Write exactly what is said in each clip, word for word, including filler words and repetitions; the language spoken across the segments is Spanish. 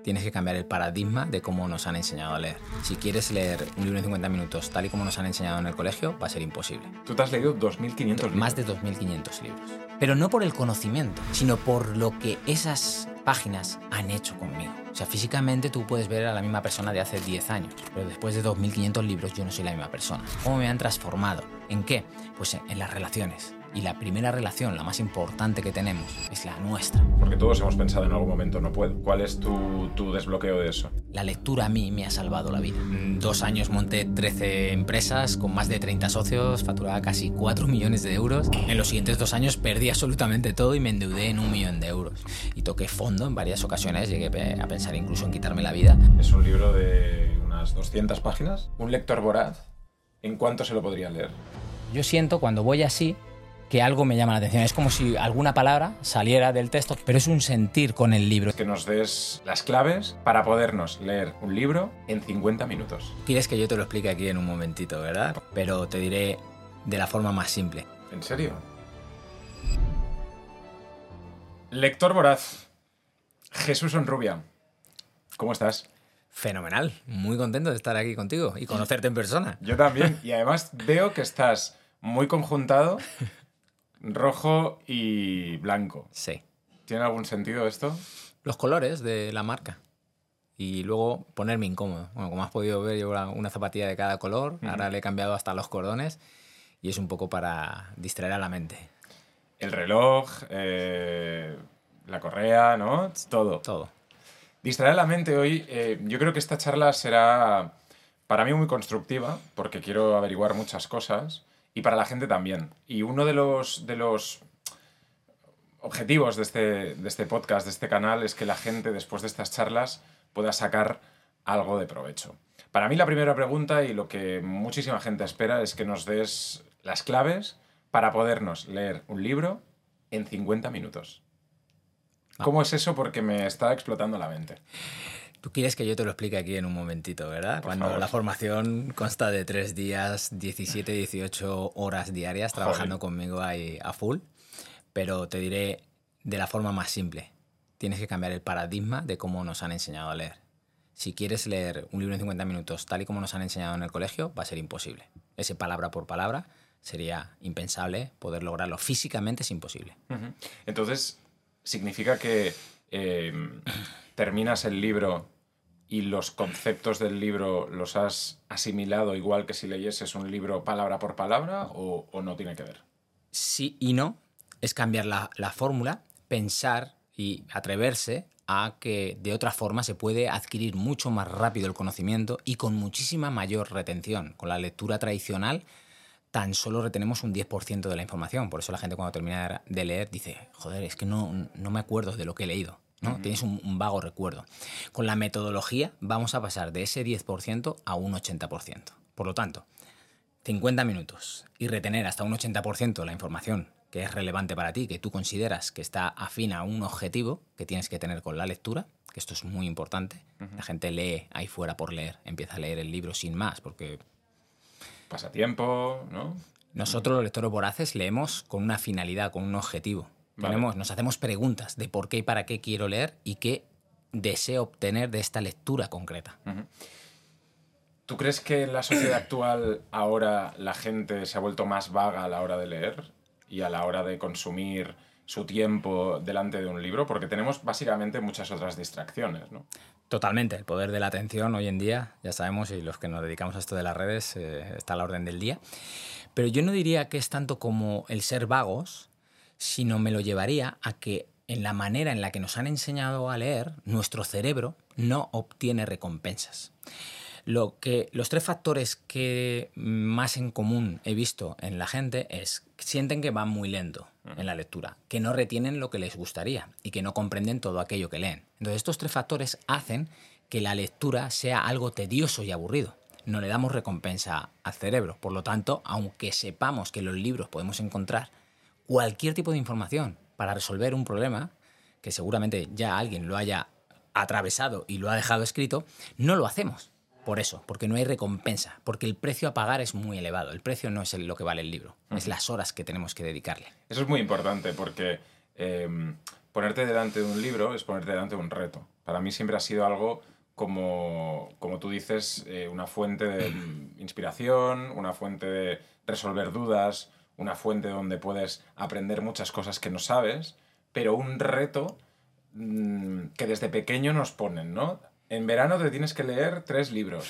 tienes que cambiar el paradigma de cómo nos han enseñado a leer. Si quieres leer un libro en cincuenta minutos tal y como nos han enseñado en el colegio, va a ser imposible. Tú te has leído dos mil quinientos libros. Más de dos mil quinientos libros. Pero no por el conocimiento, sino por lo que esas páginas han hecho conmigo. O sea, físicamente tú puedes ver a la misma persona de hace diez años, pero después de dos mil quinientos libros yo no soy la misma persona. ¿Cómo me han transformado? ¿En qué? Pues en, en las relaciones. Y la primera relación, la más importante que tenemos, es la nuestra. Porque todos hemos pensado en algún momento, no puedo. ¿Cuál es tu, tu desbloqueo de eso? La lectura a mí me ha salvado la vida. En dos años monté trece empresas con más de treinta socios, facturaba casi cuatro millones de euros. En los siguientes dos años perdí absolutamente todo y me endeudé en un millón de euros. Y toqué fondo en varias ocasiones, llegué a pensar incluso en quitarme la vida. Es un libro de unas doscientas páginas. Un lector voraz, ¿en cuánto se lo podría leer? Yo siento cuando voy así que algo me llama la atención. Es como si alguna palabra saliera del texto, pero es un sentir con el libro. Que nos des las claves para podernos leer un libro en cincuenta minutos. Quieres que yo te lo explique aquí en un momentito, ¿verdad? Pero te diré de la forma más simple. ¿En serio? Lector voraz, Jesús Honrubia, ¿cómo estás? Fenomenal, muy contento de estar aquí contigo y conocerte en persona. Yo también, y además veo que estás muy conjuntado. Rojo y blanco. Sí. ¿Tiene algún sentido esto? Los colores de la marca. Y luego ponerme incómodo. Bueno, como has podido ver, llevo una zapatilla de cada color. Uh-huh. Ahora le he cambiado hasta los cordones. Y es un poco para distraer a la mente. El reloj, eh, la correa, ¿no? Todo. Todo. Distraer a la mente hoy. Eh, yo creo que esta charla será para mí muy constructiva, porque quiero averiguar muchas cosas. Y para la gente también. Y uno de los, de los objetivos de este, de este podcast, de este canal, es que la gente, después de estas charlas, pueda sacar algo de provecho. Para mí la primera pregunta, y lo que muchísima gente espera, es que nos des las claves para podernos leer un libro en cincuenta minutos. Ah. ¿Cómo es eso? Porque me está explotando la mente. Tú quieres que yo te lo explique aquí en un momentito, ¿verdad? Por Cuando favor. La formación consta de tres días, diecisiete, dieciocho horas diarias trabajando Joder. conmigo ahí a full, pero te diré de la forma más simple. Tienes que cambiar el paradigma de cómo nos han enseñado a leer. Si quieres leer un libro en cincuenta minutos tal y como nos han enseñado en el colegio, va a ser imposible. Ese palabra por palabra sería impensable, poder lograrlo físicamente es imposible. Uh-huh. Entonces, significa que eh, terminas el libro y los conceptos del libro los has asimilado igual que si leyeses un libro palabra por palabra, o, o no tiene que ver. Sí y no. Es cambiar la, la fórmula, pensar y atreverse a que de otra forma se puede adquirir mucho más rápido el conocimiento y con muchísima mayor retención. Con la lectura tradicional tan solo retenemos un diez por ciento de la información. Por eso la gente cuando termina de leer dice, joder, es que no, no me acuerdo de lo que he leído, ¿no? Uh-huh. Tienes un, un vago recuerdo. Con la metodología vamos a pasar de ese diez por ciento a un ochenta por ciento. Por lo tanto, cincuenta minutos y retener hasta un ochenta por ciento la información que es relevante para ti, que tú consideras que está afín a un objetivo que tienes que tener con la lectura, que esto es muy importante. Uh-huh. La gente lee ahí fuera por leer, empieza a leer el libro sin más, porque... pasatiempo, ¿no? Nosotros los lectores voraces leemos con una finalidad, con un objetivo. Vale. Tenemos, nos hacemos preguntas de por qué y para qué quiero leer y qué deseo obtener de esta lectura concreta. Uh-huh. ¿Tú crees que en la sociedad actual ahora la gente se ha vuelto más vaga a la hora de leer y a la hora de consumir su tiempo delante de un libro? Porque tenemos básicamente muchas otras distracciones, ¿no? Totalmente. El poder de la atención hoy en día, ya sabemos, y los que nos dedicamos a esto de las redes, eh, está a la orden del día. Pero yo no diría que es tanto como el ser vagos, sino me lo llevaría a que en la manera en la que nos han enseñado a leer, nuestro cerebro no obtiene recompensas. Lo que, los tres factores que más en común he visto en la gente es que sienten que van muy lento en la lectura, que no retienen lo que les gustaría y que no comprenden todo aquello que leen. Entonces estos tres factores hacen que la lectura sea algo tedioso y aburrido. No le damos recompensa al cerebro. Por lo tanto, aunque sepamos que en los libros podemos encontrar cualquier tipo de información para resolver un problema, que seguramente ya alguien lo haya atravesado y lo ha dejado escrito, no lo hacemos. Por eso, porque no hay recompensa, porque el precio a pagar es muy elevado. El precio no es lo que vale el libro, uh-huh. es las horas que tenemos que dedicarle. Eso es muy importante porque eh, ponerte delante de un libro es ponerte delante de un reto. Para mí siempre ha sido algo como, como tú dices, eh, una fuente de inspiración, una fuente de resolver dudas, una fuente donde puedes aprender muchas cosas que no sabes, pero un reto mmm, que desde pequeño nos ponen, ¿no? En verano te tienes que leer tres libros.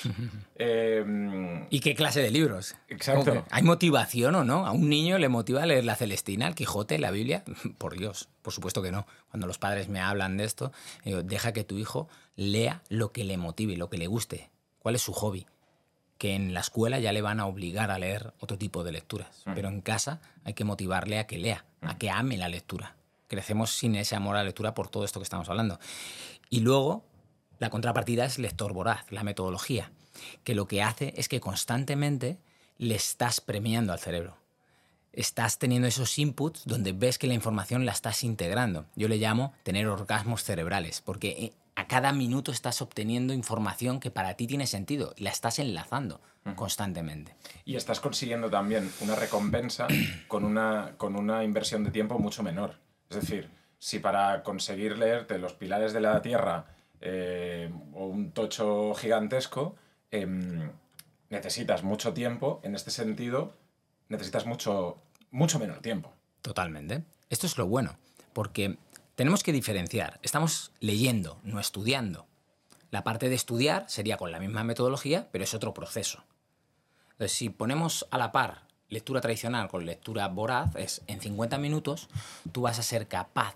Eh, ¿Y qué clase de libros? Exacto. ¿Hay motivación o no? ¿A un niño le motiva leer La Celestina, el Quijote, la Biblia? Por Dios, por supuesto que no. Cuando los padres me hablan de esto, digo, deja que tu hijo lea lo que le motive, lo que le guste. ¿Cuál es su hobby? Que en la escuela ya le van a obligar a leer otro tipo de lecturas. Mm. Pero en casa hay que motivarle a que lea, mm. a que ame la lectura. Crecemos sin ese amor a la lectura por todo esto que estamos hablando. Y luego, la contrapartida es lector voraz, la metodología, que lo que hace es que constantemente le estás premiando al cerebro. Estás teniendo esos inputs donde ves que la información la estás integrando. Yo le llamo tener orgasmos cerebrales, porque a cada minuto estás obteniendo información que para ti tiene sentido y la estás enlazando uh-huh. constantemente. Y estás consiguiendo también una recompensa con una, con una inversión de tiempo mucho menor. Es decir, si para conseguir leerte Los Pilares de la Tierra eh, o un tocho gigantesco eh, necesitas mucho tiempo, en este sentido necesitas mucho, mucho menos tiempo. Totalmente. Esto es lo bueno, porque tenemos que diferenciar. Estamos leyendo, no estudiando. La parte de estudiar sería con la misma metodología, pero es otro proceso. Entonces, si ponemos a la par lectura tradicional con lectura voraz, es en cincuenta minutos tú vas a ser capaz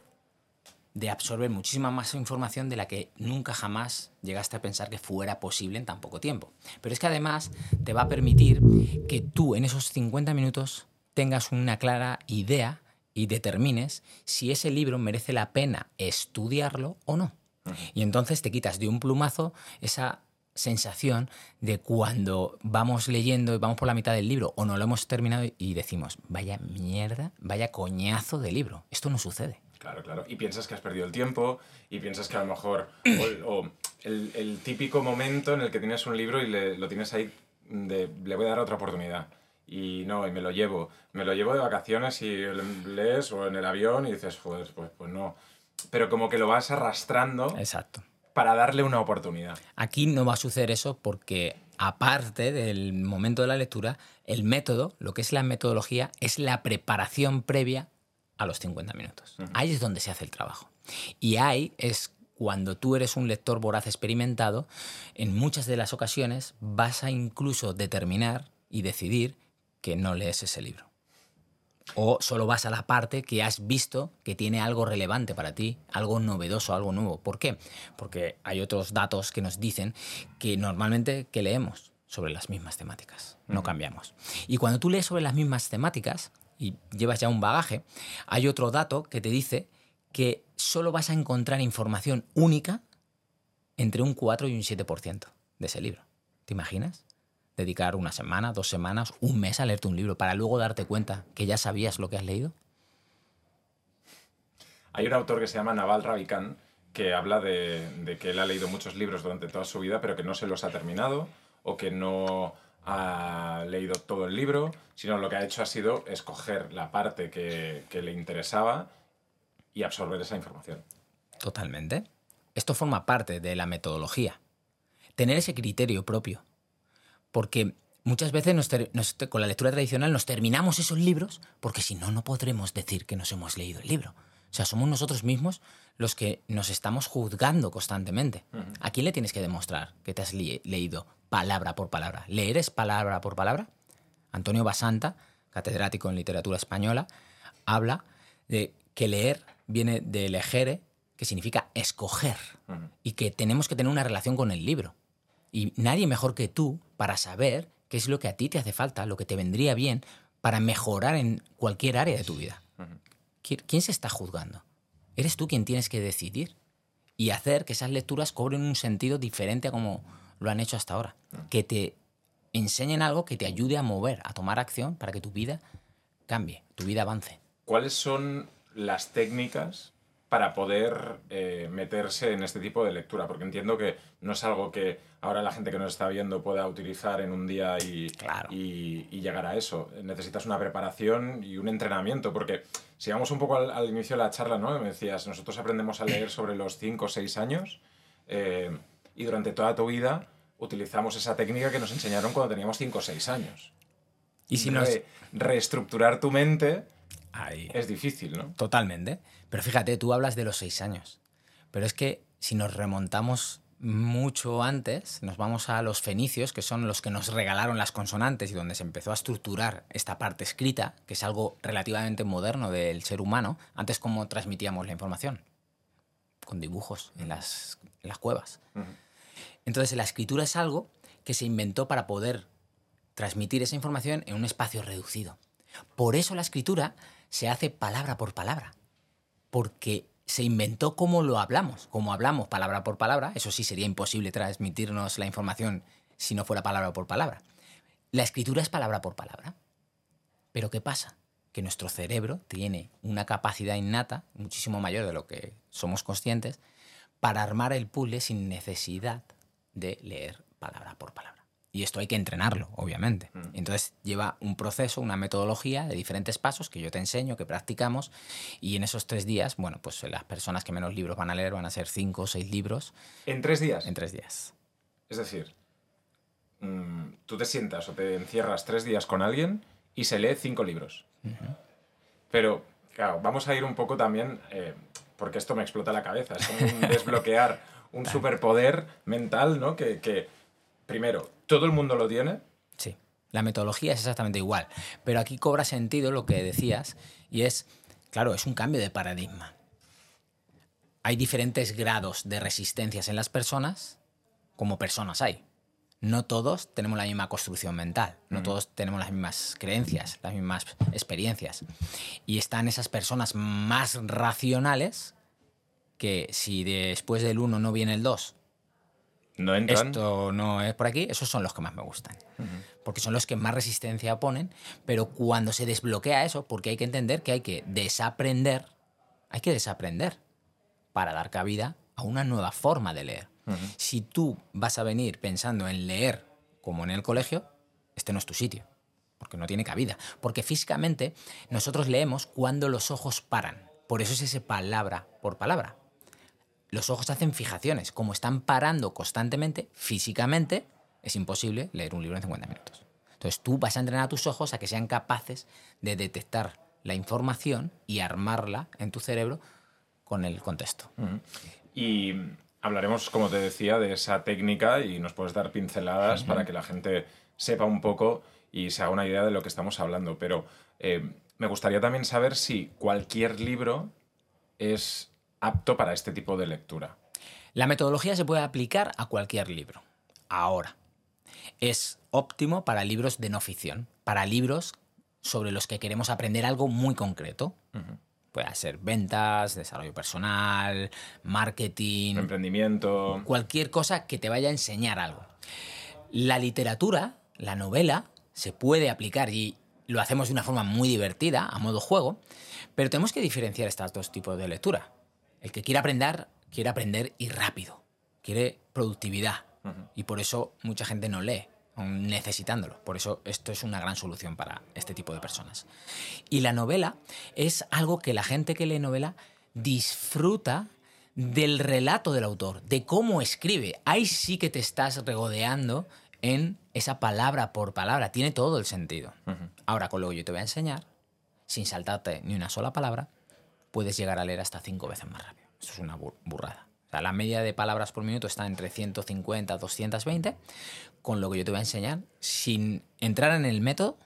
de absorber muchísima más información de la que nunca jamás llegaste a pensar que fuera posible en tan poco tiempo. Pero es que además te va a permitir que tú en esos cincuenta minutos tengas una clara idea y determines si ese libro merece la pena estudiarlo o no. Uh-huh. Y entonces te quitas de un plumazo esa sensación de cuando vamos leyendo y vamos por la mitad del libro o no lo hemos terminado y decimos, vaya mierda, vaya coñazo de libro. Esto no sucede. Claro, claro. Y piensas que has perdido el tiempo y piensas que a lo mejor o, o el, el típico momento en el que tienes un libro y le, lo tienes ahí de le voy a dar otra oportunidad. Y no, y me lo llevo. Me lo llevo de vacaciones y lees o en el avión y dices, pues, pues, pues no. Pero como que lo vas arrastrando. Exacto. Para darle una oportunidad. Aquí no va a suceder eso porque aparte del momento de la lectura, el método, lo que es la metodología, es la preparación previa a los cincuenta minutos. Uh-huh. Ahí es donde se hace el trabajo. Y ahí es cuando tú eres un lector voraz experimentado, en muchas de las ocasiones vas a incluso determinar y decidir que no lees ese libro. O solo vas a la parte que has visto que tiene algo relevante para ti, algo novedoso, algo nuevo. ¿Por qué? Porque hay otros datos que nos dicen que normalmente que leemos sobre las mismas temáticas, no uh-huh. cambiamos. Y cuando tú lees sobre las mismas temáticas y llevas ya un bagaje, hay otro dato que te dice que solo vas a encontrar información única entre un cuatro y un siete por ciento de ese libro. ¿Te imaginas? Dedicar una semana, dos semanas, un mes a leerte un libro para luego darte cuenta que ya sabías lo que has leído. Hay un autor que se llama Naval Ravikant que habla de, de que él ha leído muchos libros durante toda su vida, pero que no se los ha terminado o que no ha leído todo el libro, sino lo que ha hecho ha sido escoger la parte que, que le interesaba y absorber esa información. Totalmente. Esto forma parte de la metodología. Tener ese criterio propio. Porque muchas veces nos ter- nos, con la lectura tradicional nos terminamos esos libros porque si no, no podremos decir que nos hemos leído el libro. O sea, somos nosotros mismos los que nos estamos juzgando constantemente. Uh-huh. ¿A quién le tienes que demostrar que te has le- leído palabra por palabra? ¿Leer es palabra por palabra? Antonio Basanta, catedrático en literatura española, habla de que leer viene de legere, que significa escoger, uh-huh. y que tenemos que tener una relación con el libro. Y nadie mejor que tú para saber qué es lo que a ti te hace falta, lo que te vendría bien para mejorar en cualquier área de tu vida. Uh-huh. ¿Quién se está juzgando? Eres tú quien tienes que decidir y hacer que esas lecturas cobren un sentido diferente a como lo han hecho hasta ahora. Uh-huh. Que te enseñen algo que te ayude a mover, a tomar acción para que tu vida cambie, tu vida avance. ¿Cuáles son las técnicas para poder eh, meterse en este tipo de lectura? Porque entiendo que no es algo que ahora la gente que nos está viendo pueda utilizar en un día y, claro. y, y llegar a eso. Necesitas una preparación y un entrenamiento, porque si vamos un poco al, al inicio de la charla, ¿no? Me decías, nosotros aprendemos a leer sobre los cinco o seis años, eh, y durante toda tu vida utilizamos esa técnica que nos enseñaron cuando teníamos cinco o seis años. Y si nos... Re- reestructurar tu mente Ahí. es difícil, ¿no? Totalmente. Pero fíjate, tú hablas de los seis años. Pero es que si nos remontamos mucho antes, nos vamos a los fenicios, que son los que nos regalaron las consonantes y donde se empezó a estructurar esta parte escrita, que es algo relativamente moderno del ser humano. Antes, ¿cómo transmitíamos la información? Con dibujos en las, en las cuevas. Uh-huh. Entonces, la escritura es algo que se inventó para poder transmitir esa información en un espacio reducido. Por eso la escritura se hace palabra por palabra, porque se inventó cómo lo hablamos, como hablamos palabra por palabra. Eso sí, sería imposible transmitirnos la información si no fuera palabra por palabra. La escritura es palabra por palabra. Pero ¿qué pasa? Que nuestro cerebro tiene una capacidad innata, muchísimo mayor de lo que somos conscientes, para armar el puzzle sin necesidad de leer palabra por palabra. Y esto hay que entrenarlo, obviamente. Mm. Entonces lleva un proceso, una metodología de diferentes pasos que yo te enseño, que practicamos, y en esos tres días, bueno, pues las personas que menos libros van a leer van a ser cinco o seis libros. ¿En tres días? En tres días. Es decir, mmm, tú te sientas o te encierras tres días con alguien y se lee cinco libros. Uh-huh. Pero, claro, vamos a ir un poco también, eh, porque esto me explota la cabeza, es como un desbloquear un superpoder mental, ¿no? Que... que primero, ¿todo el mundo lo tiene? Sí, la metodología es exactamente igual. Pero aquí cobra sentido lo que decías y es, claro, es un cambio de paradigma. Hay diferentes grados de resistencias en las personas, como personas hay. No todos tenemos la misma construcción mental, no uh-huh. todos tenemos las mismas creencias, las mismas experiencias. Y están esas personas más racionales que si después del uno no viene el dos, no entran. Esto no es por aquí, esos son los que más me gustan. Uh-huh. Porque son los que más resistencia ponen, pero cuando se desbloquea eso, porque hay que entender que hay que desaprender, hay que desaprender para dar cabida a una nueva forma de leer. Uh-huh. Si tú vas a venir pensando en leer como en el colegio, este no es tu sitio, porque no tiene cabida. Porque físicamente nosotros leemos cuando los ojos paran. Por eso es ese palabra por palabra. Los ojos hacen fijaciones. Como están parando constantemente, físicamente, es imposible leer un libro en cincuenta minutos. Entonces tú vas a entrenar a tus ojos a que sean capaces de detectar la información y armarla en tu cerebro con el contexto. Uh-huh. Y hablaremos, como te decía, de esa técnica y nos puedes dar pinceladas uh-huh. para que la gente sepa un poco y se haga una idea de lo que estamos hablando. Pero eh, me gustaría también saber si cualquier libro es apto para este tipo de lectura. La metodología se puede aplicar a cualquier libro. Ahora, es óptimo para libros de no ficción, para libros sobre los que queremos aprender algo muy concreto. Uh-huh. Puede ser ventas, desarrollo personal, marketing... emprendimiento... Cualquier cosa que te vaya a enseñar algo. La literatura, la novela, se puede aplicar y lo hacemos de una forma muy divertida, a modo juego, pero tenemos que diferenciar estos dos tipos de lectura. El que quiere aprender, quiere aprender y rápido. Quiere productividad. Uh-huh. Y por eso mucha gente no lee, aun necesitándolo. Por eso esto es una gran solución para este tipo de personas. Y la novela es algo que la gente que lee novela disfruta del relato del autor, de cómo escribe. Ahí sí que te estás regodeando en esa palabra por palabra. Tiene todo el sentido. Uh-huh. Ahora, con lo que yo te voy a enseñar, sin saltarte ni una sola palabra, puedes llegar a leer hasta cinco veces más rápido. Eso es una burrada. O sea, la media de palabras por minuto está entre ciento cincuenta a doscientos veinte. Con lo que yo te voy a enseñar, sin entrar en el método,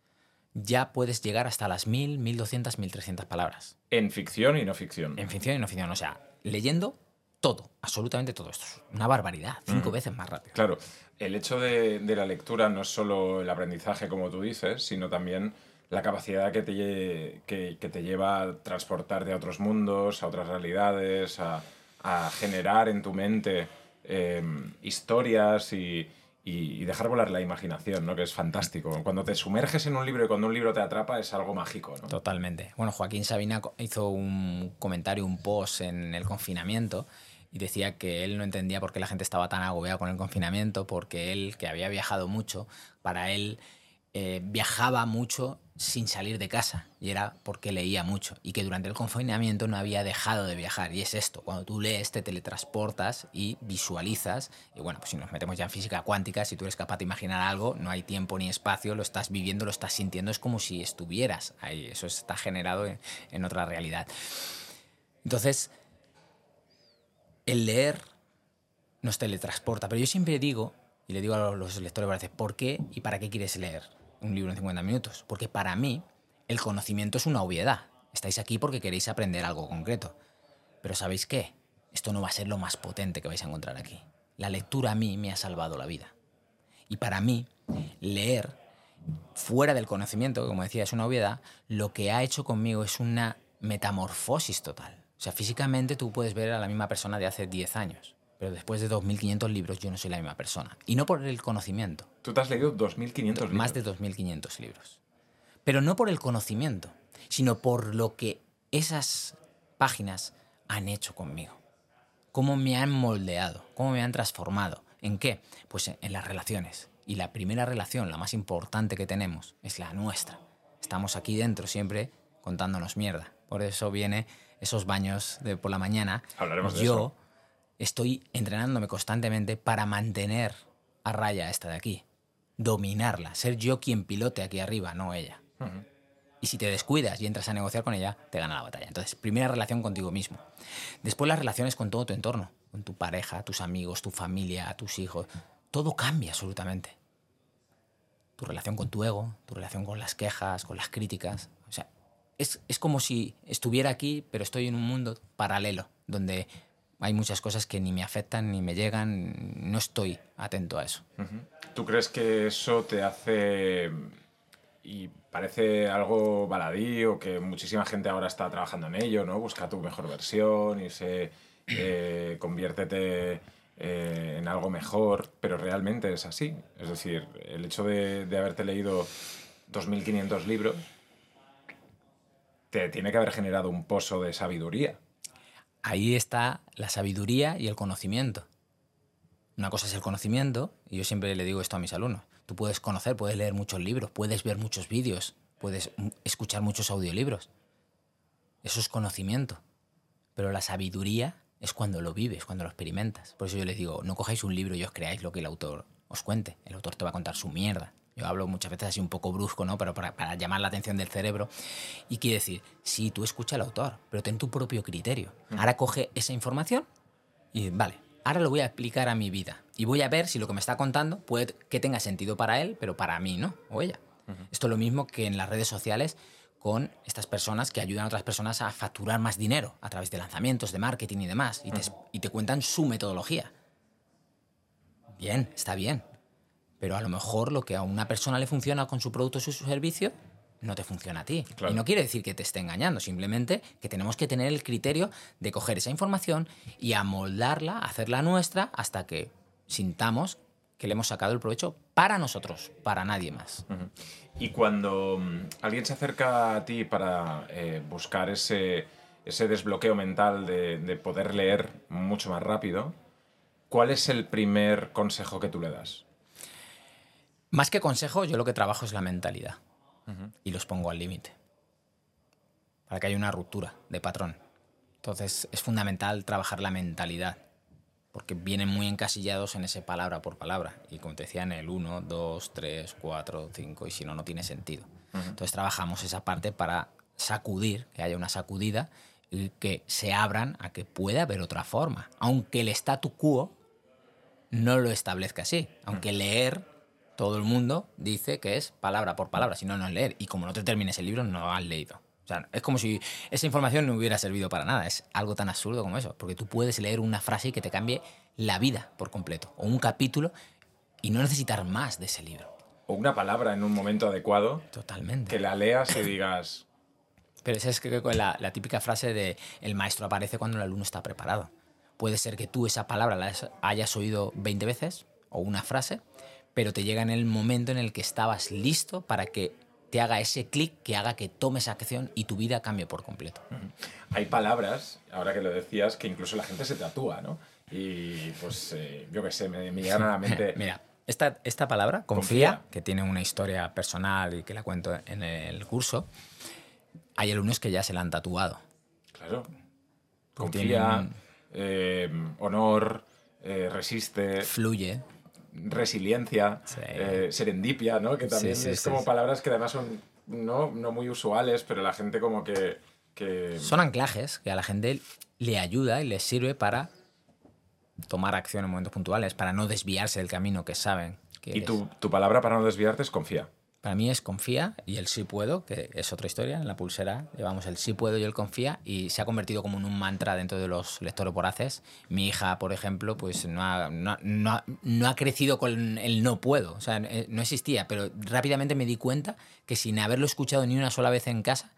ya puedes llegar hasta las mil, mil doscientas, mil trescientas palabras. En ficción y no ficción. En ficción y no ficción. O sea, leyendo todo, absolutamente todo. Esto es una barbaridad. Cinco mm. veces más rápido. Claro. El hecho de, de la lectura no es solo el aprendizaje, como tú dices, sino también la capacidad que te, que, que te lleva a transportarte a otros mundos, a otras realidades, a, a generar en tu mente eh, historias y, y, y dejar volar la imaginación, ¿no? Que es fantástico. Cuando te sumerges en un libro y cuando un libro te atrapa es algo mágico, ¿no? Totalmente. Bueno, Joaquín Sabina hizo un comentario, un post en el confinamiento y decía que él no entendía por qué la gente estaba tan agobiada con el confinamiento, porque él, que había viajado mucho, para él eh, viajaba mucho sin salir de casa, y era porque leía mucho, y que durante el confinamiento no había dejado de viajar. Y es esto, cuando tú lees te teletransportas y visualizas, y bueno, pues si nos metemos ya en física cuántica, si tú eres capaz de imaginar algo, no hay tiempo ni espacio, lo estás viviendo, lo estás sintiendo, es como si estuvieras ahí, eso está generado en, en otra realidad. Entonces, el leer nos teletransporta, pero yo siempre digo, y le digo a los lectores a veces, ¿por qué y para qué quieres leer un libro en cincuenta minutos? Porque para mí el conocimiento es una obviedad. Estáis aquí porque queréis aprender algo concreto. Pero ¿sabéis qué? Esto no va a ser lo más potente que vais a encontrar aquí. La lectura a mí me ha salvado la vida. Y para mí, leer, fuera del conocimiento, que como decía es una obviedad, lo que ha hecho conmigo es una metamorfosis total. O sea, físicamente tú puedes ver a la misma persona de hace diez años. Pero después de dos mil quinientos libros yo no soy la misma persona. Y no por el conocimiento. Tú te has leído dos mil quinientos libros. Más de dos mil quinientos libros. Pero no por el conocimiento, sino por lo que esas páginas han hecho conmigo. Cómo me han moldeado, cómo me han transformado. ¿En qué? Pues en, en las relaciones. Y la primera relación, la más importante que tenemos, es la nuestra. Estamos aquí dentro siempre contándonos mierda. Por eso viene esos baños de por la mañana. Hablaremos de Yo, eso. Estoy entrenándome constantemente para mantener a raya esta de aquí, dominarla, ser yo quien pilote aquí arriba, no ella. Uh-huh. Y si te descuidas y entras a negociar con ella, te gana la batalla. Entonces, primera relación contigo mismo. Después las relaciones con todo tu entorno, con tu pareja, tus amigos, tu familia, tus hijos. Todo cambia absolutamente. Tu relación con tu ego, tu relación con las quejas, con las críticas. O sea, es, es como si estuviera aquí, pero estoy en un mundo paralelo, donde hay muchas cosas que ni me afectan, ni me llegan, no estoy atento a eso. Uh-huh. ¿Tú crees que eso te hace, y parece algo baladí, o que muchísima gente ahora está trabajando en ello, ¿no? Busca tu mejor versión y se eh, conviértete eh, en algo mejor, pero realmente es así? Es decir, el hecho de, de haberte leído dos mil quinientos libros te tiene que haber generado un pozo de sabiduría. Ahí está la sabiduría y el conocimiento. Una cosa es el conocimiento, y yo siempre le digo esto a mis alumnos. Tú puedes conocer, puedes leer muchos libros, puedes ver muchos vídeos, puedes escuchar muchos audiolibros. Eso es conocimiento. Pero la sabiduría es cuando lo vives, cuando lo experimentas. Por eso yo les digo, no cojáis un libro y os creáis lo que el autor os cuente. El autor te va a contar su mierda. Yo hablo muchas veces así un poco brusco, ¿no? Pero para, para llamar la atención del cerebro. Y quiere decir, sí, tú escucha al autor, pero ten tu propio criterio. Ahora coge esa información y vale, ahora lo voy a aplicar a mi vida. Y voy a ver si lo que me está contando puede que tenga sentido para él, pero para mí no, o ella. Uh-huh. Esto es lo mismo que en las redes sociales con estas personas que ayudan a otras personas a facturar más dinero a través de lanzamientos, de marketing y demás. Y te, uh-huh. y te cuentan su metodología. Bien, está bien. Pero a lo mejor lo que a una persona le funciona con su producto o su servicio no te funciona a ti. Claro. Y no quiere decir que te esté engañando, simplemente que tenemos que tener el criterio de coger esa información y amoldarla, hacerla nuestra, hasta que sintamos que le hemos sacado el provecho para nosotros, para nadie más. Uh-huh. Y cuando um, alguien se acerca a ti para eh, buscar ese, ese desbloqueo mental de, de poder leer mucho más rápido, ¿cuál es el primer consejo que tú le das? Más que consejo, yo lo que trabajo es la mentalidad. Uh-huh. Y los pongo al límite. Para que haya una ruptura de patrón. Entonces, es fundamental trabajar la mentalidad. Porque vienen muy encasillados en ese palabra por palabra. Y como te decía, en el uno, dos, tres, cuatro, cinco, y si no, no tiene sentido. Uh-huh. Entonces, trabajamos esa parte para sacudir, que haya una sacudida, y que se abran a que pueda haber otra forma. Aunque el statu quo no lo establezca así. Aunque uh-huh. leer... Todo el mundo dice que es palabra por palabra, si no, no es leer. Y como no te termines el libro, no lo has leído. O sea, es como si esa información no hubiera servido para nada. Es algo tan absurdo como eso. Porque tú puedes leer una frase y que te cambie la vida por completo. O un capítulo y no necesitar más de ese libro. O una palabra en un momento adecuado. Totalmente. Que la leas y digas... Pero esa es que la, la típica frase de el maestro aparece cuando el alumno está preparado. Puede ser que tú esa palabra la hayas oído veinte veces, o una frase... pero te llega en el momento en el que estabas listo para que te haga ese clic que haga que tomes acción y tu vida cambie por completo. Uh-huh. Hay palabras, ahora que lo decías, que incluso la gente se tatúa, ¿no? Y pues, eh, yo qué sé, me, me llegan a la mente... Mira, esta, esta palabra, confía, Confía. que tiene una historia personal y que la cuento en el curso, hay alumnos que ya se la han tatuado. Claro. Porque Confía, tienen- eh, honor, eh, resiste, Fluye. resiliencia, Sí. eh, serendipia, ¿no? Que también Sí, sí, es sí, como sí. palabras que además son no, no muy usuales, pero la gente como que... que... Son anclajes que a la gente le ayuda y les sirve para tomar acción en momentos puntuales, para no desviarse del camino que saben que Y es. tu, tu palabra para no desviarte es confía. Para mí es confía y el sí puedo, que es otra historia. En la pulsera llevamos el sí puedo y el confía y se ha convertido como en un mantra dentro de los lectores voraces. Mi hija, por ejemplo, pues no ha, no, no ha, no ha crecido con el no puedo. O sea, no existía, pero rápidamente me di cuenta que sin haberlo escuchado ni una sola vez en casa,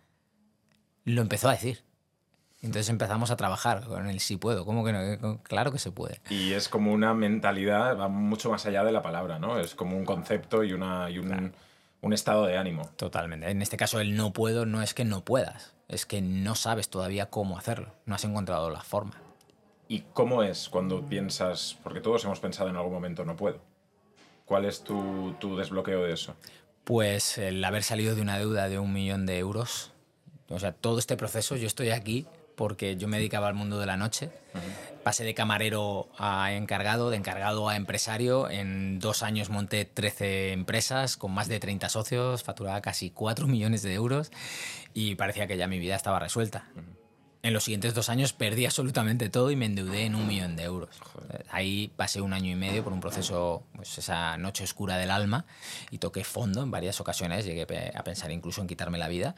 lo empezó a decir. Entonces empezamos a trabajar con el sí puedo. ¿Cómo que no? Claro que se puede. Y es como una mentalidad, va mucho más allá de la palabra, ¿no? Es como un concepto y, una, y un, Claro. un estado de ánimo. Totalmente. En este caso, el no puedo no es que no puedas, es que no sabes todavía cómo hacerlo. No has encontrado la forma. ¿Y cómo es cuando piensas, porque todos hemos pensado en algún momento no puedo? ¿Cuál es tu, tu desbloqueo de eso? Pues el haber salido de una deuda de un millón de euros. O sea, todo este proceso, yo estoy aquí porque yo me dedicaba al mundo de la noche. Uh-huh. Pasé de camarero a encargado, de encargado a empresario. En dos años monté trece empresas con más de treinta socios, facturaba casi cuatro millones de euros y parecía que ya mi vida estaba resuelta. Uh-huh. En los siguientes dos años perdí absolutamente todo y me endeudé en un millón de euros. Joder. Ahí pasé un año y medio por un proceso, pues esa noche oscura del alma, y toqué fondo en varias ocasiones. Llegué a pensar incluso en quitarme la vida.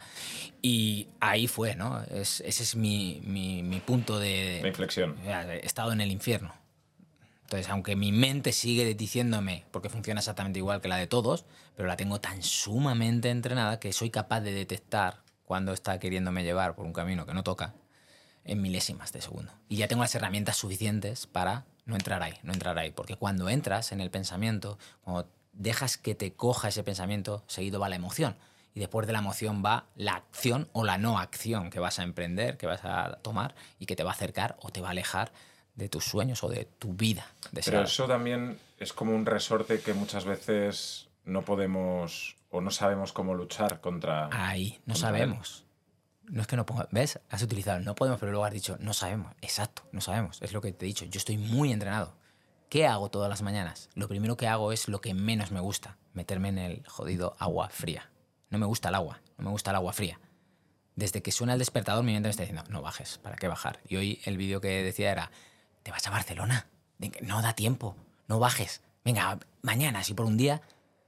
Y ahí fue, ¿no? Es, ese es mi, mi, mi punto de... La inflexión. He estado en el infierno. Entonces, aunque mi mente sigue diciéndome, porque funciona exactamente igual que la de todos, pero la tengo tan sumamente entrenada que soy capaz de detectar cuando está queriéndome llevar por un camino que no toca en milésimas de segundo. Y ya tengo las herramientas suficientes para no entrar ahí, no entrar ahí. Porque cuando entras en el pensamiento, cuando dejas que te coja ese pensamiento, seguido va la emoción. Y después de la emoción va la acción o la no acción que vas a emprender, que vas a tomar y que te va a acercar o te va a alejar de tus sueños o de tu vida. Pero eso también es como un resorte que muchas veces no podemos o no sabemos cómo luchar contra... Ahí, no contra sabemos. Él. No es que no podemos, ¿ves? Has utilizado no podemos, pero luego has dicho no sabemos. Exacto, no sabemos. Es lo que te he dicho. Yo estoy muy entrenado. ¿Qué hago todas las mañanas? Lo primero que hago es lo que menos me gusta, meterme en el jodido agua fría. No me gusta el agua, no me gusta el agua fría. Desde que suena el despertador mi mente me está diciendo, no bajes, ¿para qué bajar? Y hoy el vídeo que decía era, ¿te vas a Barcelona? No da tiempo, no bajes. Venga, mañana, si por un día...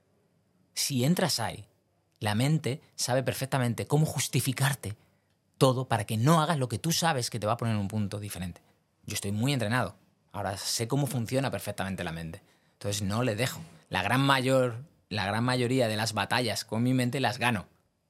Si entras ahí, la mente sabe perfectamente cómo justificarte todo para que no hagas lo que tú sabes que te va a poner en un punto diferente. Yo estoy muy entrenado. Ahora sé cómo funciona perfectamente la mente. Entonces no le dejo. La gran, mayor, la gran mayoría de las batallas con mi mente las gano.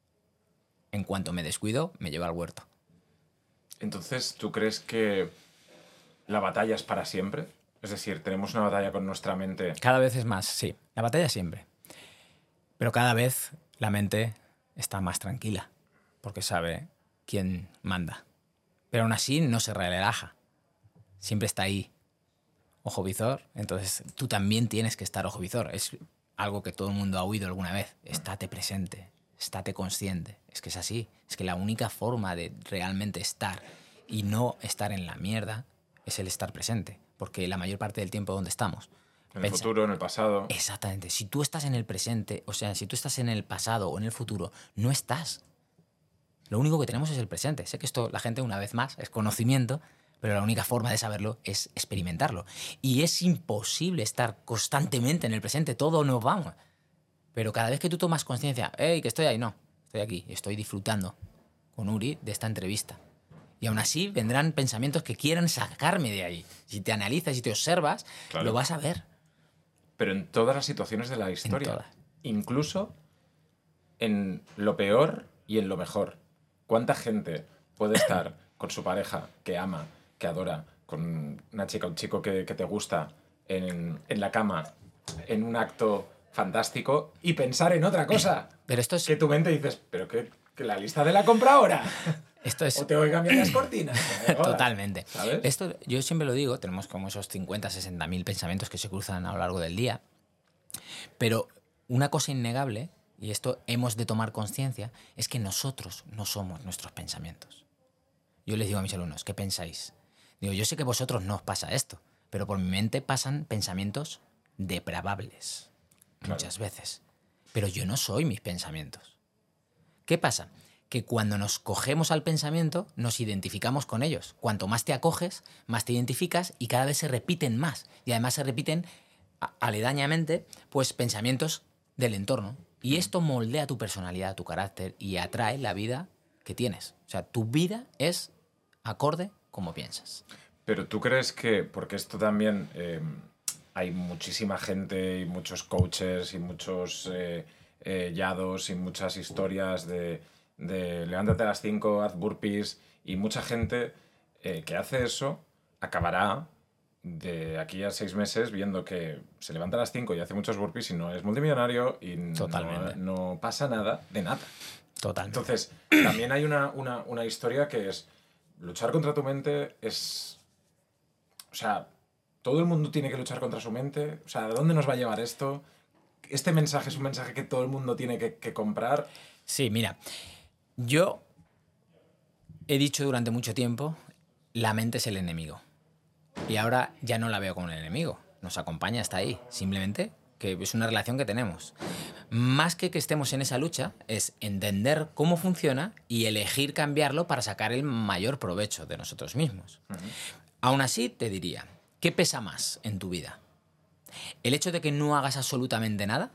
En cuanto me descuido, me llevo al huerto. Entonces, ¿tú crees que la batalla es para siempre? Es decir, tenemos una batalla con nuestra mente. Cada vez es más, sí. La batalla siempre. Pero cada vez la mente está más tranquila. Porque sabe quién manda. Pero aún así no se relaja. Siempre está ahí. Ojo visor. Entonces tú también tienes que estar ojo visor. Es algo que todo el mundo ha oído alguna vez. Estate presente. Estate consciente. Es que es así. Es que la única forma de realmente estar y no estar en la mierda es el estar presente. Porque la mayor parte del tiempo, ¿dónde estamos? En el Pensa, futuro, en el pasado. Exactamente. Si tú estás en el presente, o sea, si tú estás en el pasado o en el futuro, no estás. Lo único que tenemos es el presente. Sé que esto, la gente, una vez más, es conocimiento, pero la única forma de saberlo es experimentarlo. Y es imposible estar constantemente en el presente. Todos nos vamos. Pero cada vez que tú tomas conciencia, hey, que estoy ahí, no, estoy aquí, estoy disfrutando con Uri de esta entrevista. Y aún así vendrán pensamientos que quieran sacarme de ahí. Si te analizas y te observas, claro, lo vas a ver. Pero en todas las situaciones de la historia. En todas. Incluso en lo peor y en lo mejor. ¿Cuánta gente puede estar con su pareja que ama, que adora, con una chica o un chico que, que te gusta, en, en la cama, en un acto fantástico y pensar en otra cosa? Pero esto es... Que tu mente dices, ¿pero qué, que la lista de la compra ahora? Esto es... O te voy a cambiar las cortinas. Totalmente. ¿Sabes? Esto, yo siempre lo digo, tenemos como esos cincuenta, sesenta mil pensamientos que se cruzan a lo largo del día. Pero una cosa innegable, y esto hemos de tomar conciencia, es que nosotros no somos nuestros pensamientos. Yo les digo a mis alumnos, ¿qué pensáis? Digo, yo sé que a vosotros no os pasa esto, pero por mi mente pasan pensamientos depravables, claro, muchas veces. Pero yo no soy mis pensamientos. ¿Qué pasa? Que cuando nos cogemos al pensamiento, nos identificamos con ellos. Cuanto más te acoges, más te identificas y cada vez se repiten más. Y además se repiten aledañamente, pues, pensamientos del entorno. Y esto moldea tu personalidad, tu carácter y atrae la vida que tienes. O sea, tu vida es acorde como piensas. Pero tú crees que, porque esto también, eh, hay muchísima gente y muchos coaches y muchos eh, eh, yados y muchas historias de... de levántate a las cinco, haz burpees, y mucha gente eh, que hace eso acabará de aquí a seis meses viendo que se levanta a las cinco y hace muchos burpees y no es multimillonario y no, no pasa nada de nada. Totalmente. Entonces, también hay una, una, una historia que es luchar contra tu mente es... O sea, todo el mundo tiene que luchar contra su mente. O sea, ¿a dónde nos va a llevar esto? ¿Este mensaje es un mensaje que todo el mundo tiene que, que comprar? Sí, mira... Yo he dicho durante mucho tiempo, la mente es el enemigo. Y ahora ya no la veo como el enemigo. Nos acompaña hasta ahí. Simplemente que es una relación que tenemos. Más que que estemos en esa lucha, es entender cómo funciona y elegir cambiarlo para sacar el mayor provecho de nosotros mismos. Uh-huh. Aún así, te diría, ¿qué pesa más en tu vida? ¿El hecho de que no hagas absolutamente nada?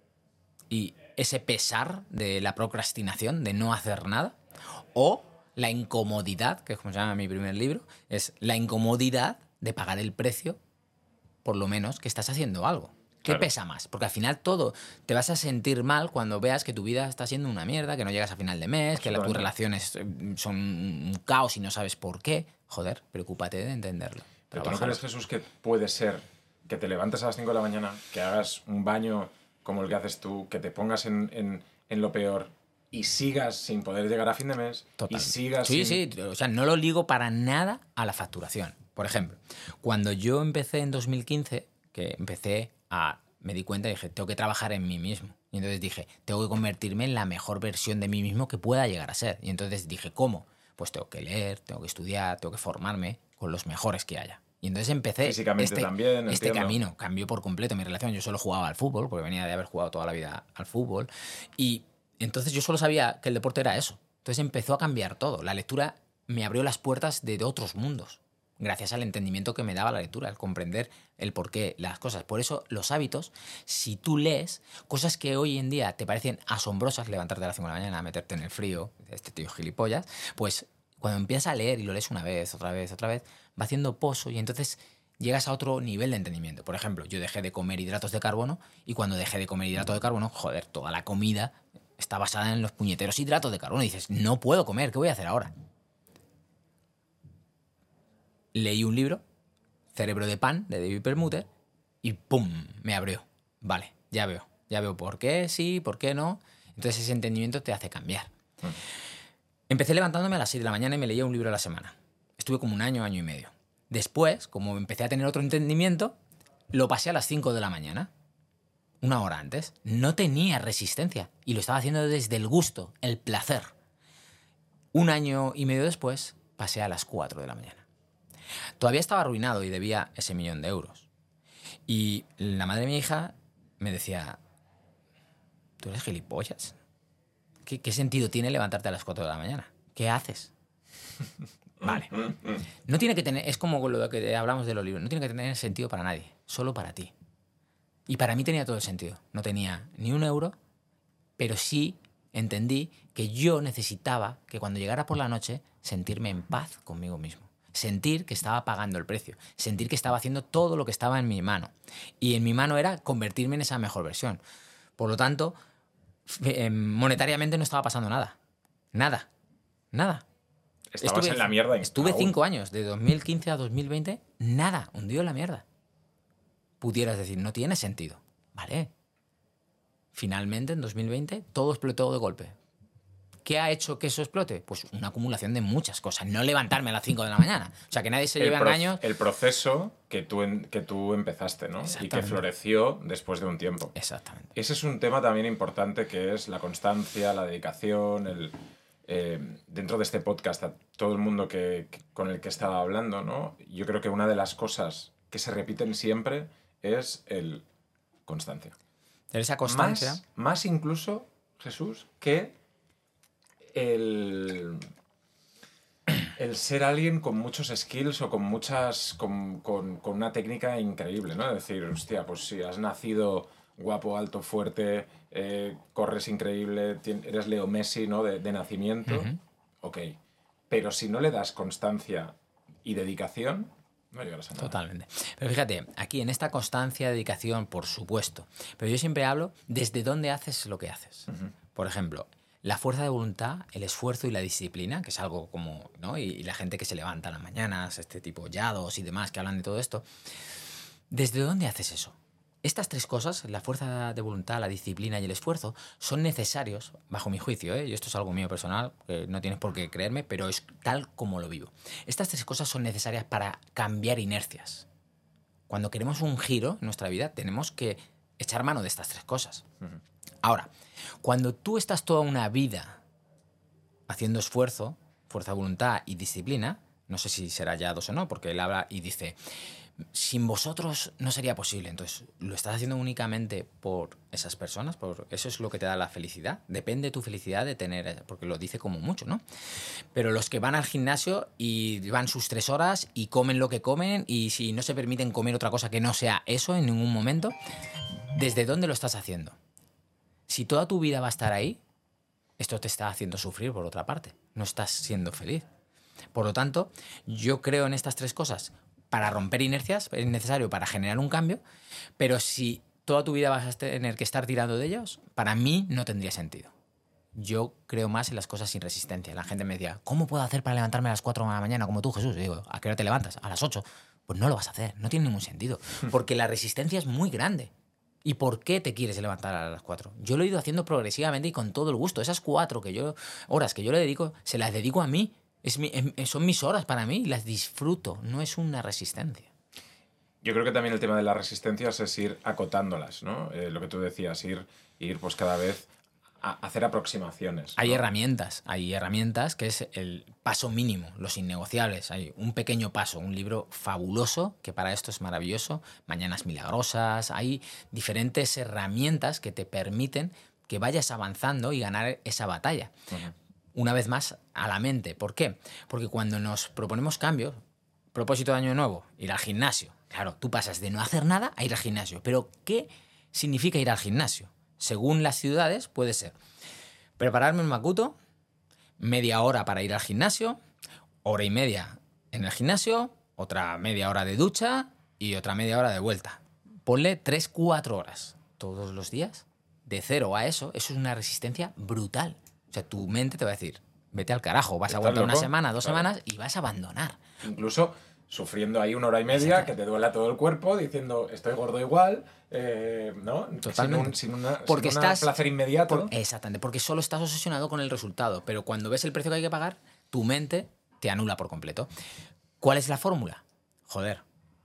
Y ese pesar de la procrastinación, de no hacer nada, o la incomodidad, que es como se llama mi primer libro, es la incomodidad de pagar el precio, por lo menos, que estás haciendo algo. ¿Qué claro. pesa más? Porque al final todo te vas a sentir mal cuando veas que tu vida está siendo una mierda, que no llegas a final de mes, que la, tus relaciones son un caos y no sabes por qué. Joder, preocúpate de entenderlo. Pero ¿tú no crees, Jesús, que puede ser que te levantes a las cinco de la mañana, que hagas un baño como el que haces tú, que te pongas en, en, en lo peor y sigas sin poder llegar a fin de mes? Total. Y sigas sí, sin... sí, o sea, no lo ligo para nada a la facturación. Por ejemplo, cuando yo empecé en dos mil quince, que empecé a... me di cuenta y dije, tengo que trabajar en mí mismo. Y entonces dije, tengo que convertirme en la mejor versión de mí mismo que pueda llegar a ser. Y entonces dije, ¿cómo? Pues tengo que leer, tengo que estudiar, tengo que formarme con los mejores que haya. Y entonces empecé físicamente este, también, este camino, cambió por completo mi relación. Yo solo jugaba al fútbol, porque venía de haber jugado toda la vida al fútbol. Y entonces yo solo sabía que el deporte era eso. Entonces empezó a cambiar todo. La lectura me abrió las puertas de otros mundos, gracias al entendimiento que me daba la lectura, al comprender el porqué, las cosas. Por eso los hábitos, si tú lees cosas que hoy en día te parecen asombrosas, levantarte a las cinco de la mañana, meterte en el frío, este tío gilipollas, pues cuando empiezas a leer y lo lees una vez, otra vez, otra vez, va haciendo pozo y entonces llegas a otro nivel de entendimiento. Por ejemplo, yo dejé de comer hidratos de carbono y cuando dejé de comer hidratos de carbono, joder, toda la comida está basada en los puñeteros hidratos de carbono. Y dices, no puedo comer, ¿qué voy a hacer ahora? Leí un libro, Cerebro de Pan, de David Perlmutter, y ¡pum! Me abrió. Vale, ya veo. Ya veo por qué sí, por qué no. Entonces ese entendimiento te hace cambiar. Mm. Empecé levantándome a las seis de la mañana y me leía un libro a la semana. Estuve como un año, año y medio. Después, como empecé a tener otro entendimiento, lo pasé a las cinco de la mañana. Una hora antes. No tenía resistencia. Y lo estaba haciendo desde el gusto, el placer. Un año y medio después, pasé a las cuatro de la mañana. Todavía estaba arruinado y debía ese millón de euros. Y la madre de mi hija me decía, ¿tú eres gilipollas? ¿Qué, qué sentido tiene levantarte a las cuatro de la mañana? ¿Qué haces? Vale. No tiene que tener, es como lo que hablamos de los libros, no tiene que tener sentido para nadie, solo para ti. Y para mí tenía todo el sentido. No tenía ni un euro, pero sí entendí que yo necesitaba que cuando llegara por la noche sentirme en paz conmigo mismo. Sentir que estaba pagando el precio, sentir que estaba haciendo todo lo que estaba en mi mano. Y en mi mano era convertirme en esa mejor versión. Por lo tanto, eh, monetariamente no estaba pasando nada. Nada. Nada. Estabas estuve, en la mierda. Estuve cinco años, de dos mil quince a dos mil veinte, nada, hundido en la mierda. Pudieras decir, no tiene sentido. Vale. Finalmente, en dos mil veinte, todo explotó de golpe. ¿Qué ha hecho que eso explote? Pues una acumulación de muchas cosas. No levantarme a las cinco de la mañana. O sea, que nadie se lleve pro engaños. El proceso que tú, en, que tú empezaste, ¿no? Y que floreció después de un tiempo. Exactamente. Ese es un tema también importante, que es la constancia, la dedicación, el... Eh, dentro de este podcast, a todo el mundo que, que, con el que estaba hablando, ¿no? Yo creo que una de las cosas que se repiten siempre es el constancia. Esa constancia. Más, más incluso, Jesús, que el, el ser alguien con muchos skills o con muchas. Con, con, con una técnica increíble, ¿no? Es decir, hostia, pues si has nacido guapo, alto, fuerte, eh, corres increíble, eres Leo Messi, ¿no? De, de nacimiento, uh-huh. Ok. Pero si no le das constancia y dedicación, no llegarás a nada. Totalmente. Pero fíjate, aquí en esta constancia, dedicación, por supuesto. Pero yo siempre hablo desde dónde haces lo que haces. Uh-huh. Por ejemplo, la fuerza de voluntad, el esfuerzo y la disciplina, que es algo como, ¿no? Y, y la gente que se levanta a las mañanas, este tipo Yados y demás que hablan de todo esto. ¿Desde dónde haces eso? Estas tres cosas, la fuerza de voluntad, la disciplina y el esfuerzo, son necesarios, bajo mi juicio, ¿eh? Y esto es algo mío personal, que no tienes por qué creerme, pero es tal como lo vivo. Estas tres cosas son necesarias para cambiar inercias. Cuando queremos un giro en nuestra vida, tenemos que echar mano de estas tres cosas. Uh-huh. Ahora, cuando tú estás toda una vida haciendo esfuerzo, fuerza de voluntad y disciplina, no sé si será Yados o no, porque él habla y dice... Sin vosotros no sería posible. Entonces, ¿lo estás haciendo únicamente por esas personas? Por eso es lo que te da la felicidad. Depende tu felicidad de tener, porque lo dice como mucho, ¿no? Pero los que van al gimnasio y van sus tres horas y comen lo que comen y si no se permiten comer otra cosa que no sea eso en ningún momento, ¿desde dónde lo estás haciendo? Si toda tu vida va a estar ahí, esto te está haciendo sufrir por otra parte. No estás siendo feliz. Por lo tanto, yo creo en estas tres cosas. Para romper inercias es necesario para generar un cambio, pero si toda tu vida vas a tener que estar tirando de ellos, para mí no tendría sentido. Yo creo más en las cosas sin resistencia. La gente me decía, ¿cómo puedo hacer para levantarme a las cuatro de la mañana como tú, Jesús? Y digo, ¿a qué hora te levantas? A las ocho. Pues no lo vas a hacer, no tiene ningún sentido, porque la resistencia es muy grande. ¿Y por qué te quieres levantar a las cuatro? Yo lo he ido haciendo progresivamente y con todo el gusto. Esas cuatro que yo, horas que yo le dedico, se las dedico a mí. Es mi, son mis horas para mí y las disfruto, no es una resistencia. Yo creo que también el tema de las resistencias es ir acotándolas, ¿no? Eh, lo que tú decías, ir, ir pues cada vez a hacer aproximaciones, ¿no? Hay herramientas, hay herramientas que es el paso mínimo, los innegociables. Hay un pequeño paso, un libro fabuloso que para esto es maravilloso, Mañanas Milagrosas. Hay diferentes herramientas que te permiten que vayas avanzando y ganar esa batalla. Uh-huh. Una vez más, a la mente. ¿Por qué? Porque cuando nos proponemos cambios, propósito de año nuevo, ir al gimnasio. Claro, tú pasas de no hacer nada a ir al gimnasio. Pero, ¿qué significa ir al gimnasio? Según las ciudades, puede ser prepararme un macuto, media hora para ir al gimnasio, hora y media en el gimnasio, otra media hora de ducha y otra media hora de vuelta. Ponle tres, cuatro horas todos los días. De cero a eso, eso es una resistencia brutal. O sea, tu mente te va a decir, vete al carajo, vas a aguantar una semana, dos claro. semanas y vas a abandonar. Incluso sufriendo ahí una hora y media, que te duela todo el cuerpo, diciendo, estoy gordo igual, eh, ¿no? Totalmente. Sin un, sin una, porque sin estás, placer inmediato. Por, exactamente, porque solo estás obsesionado con el resultado. Pero cuando ves el precio que hay que pagar, tu mente te anula por completo. ¿Cuál es la fórmula? Joder.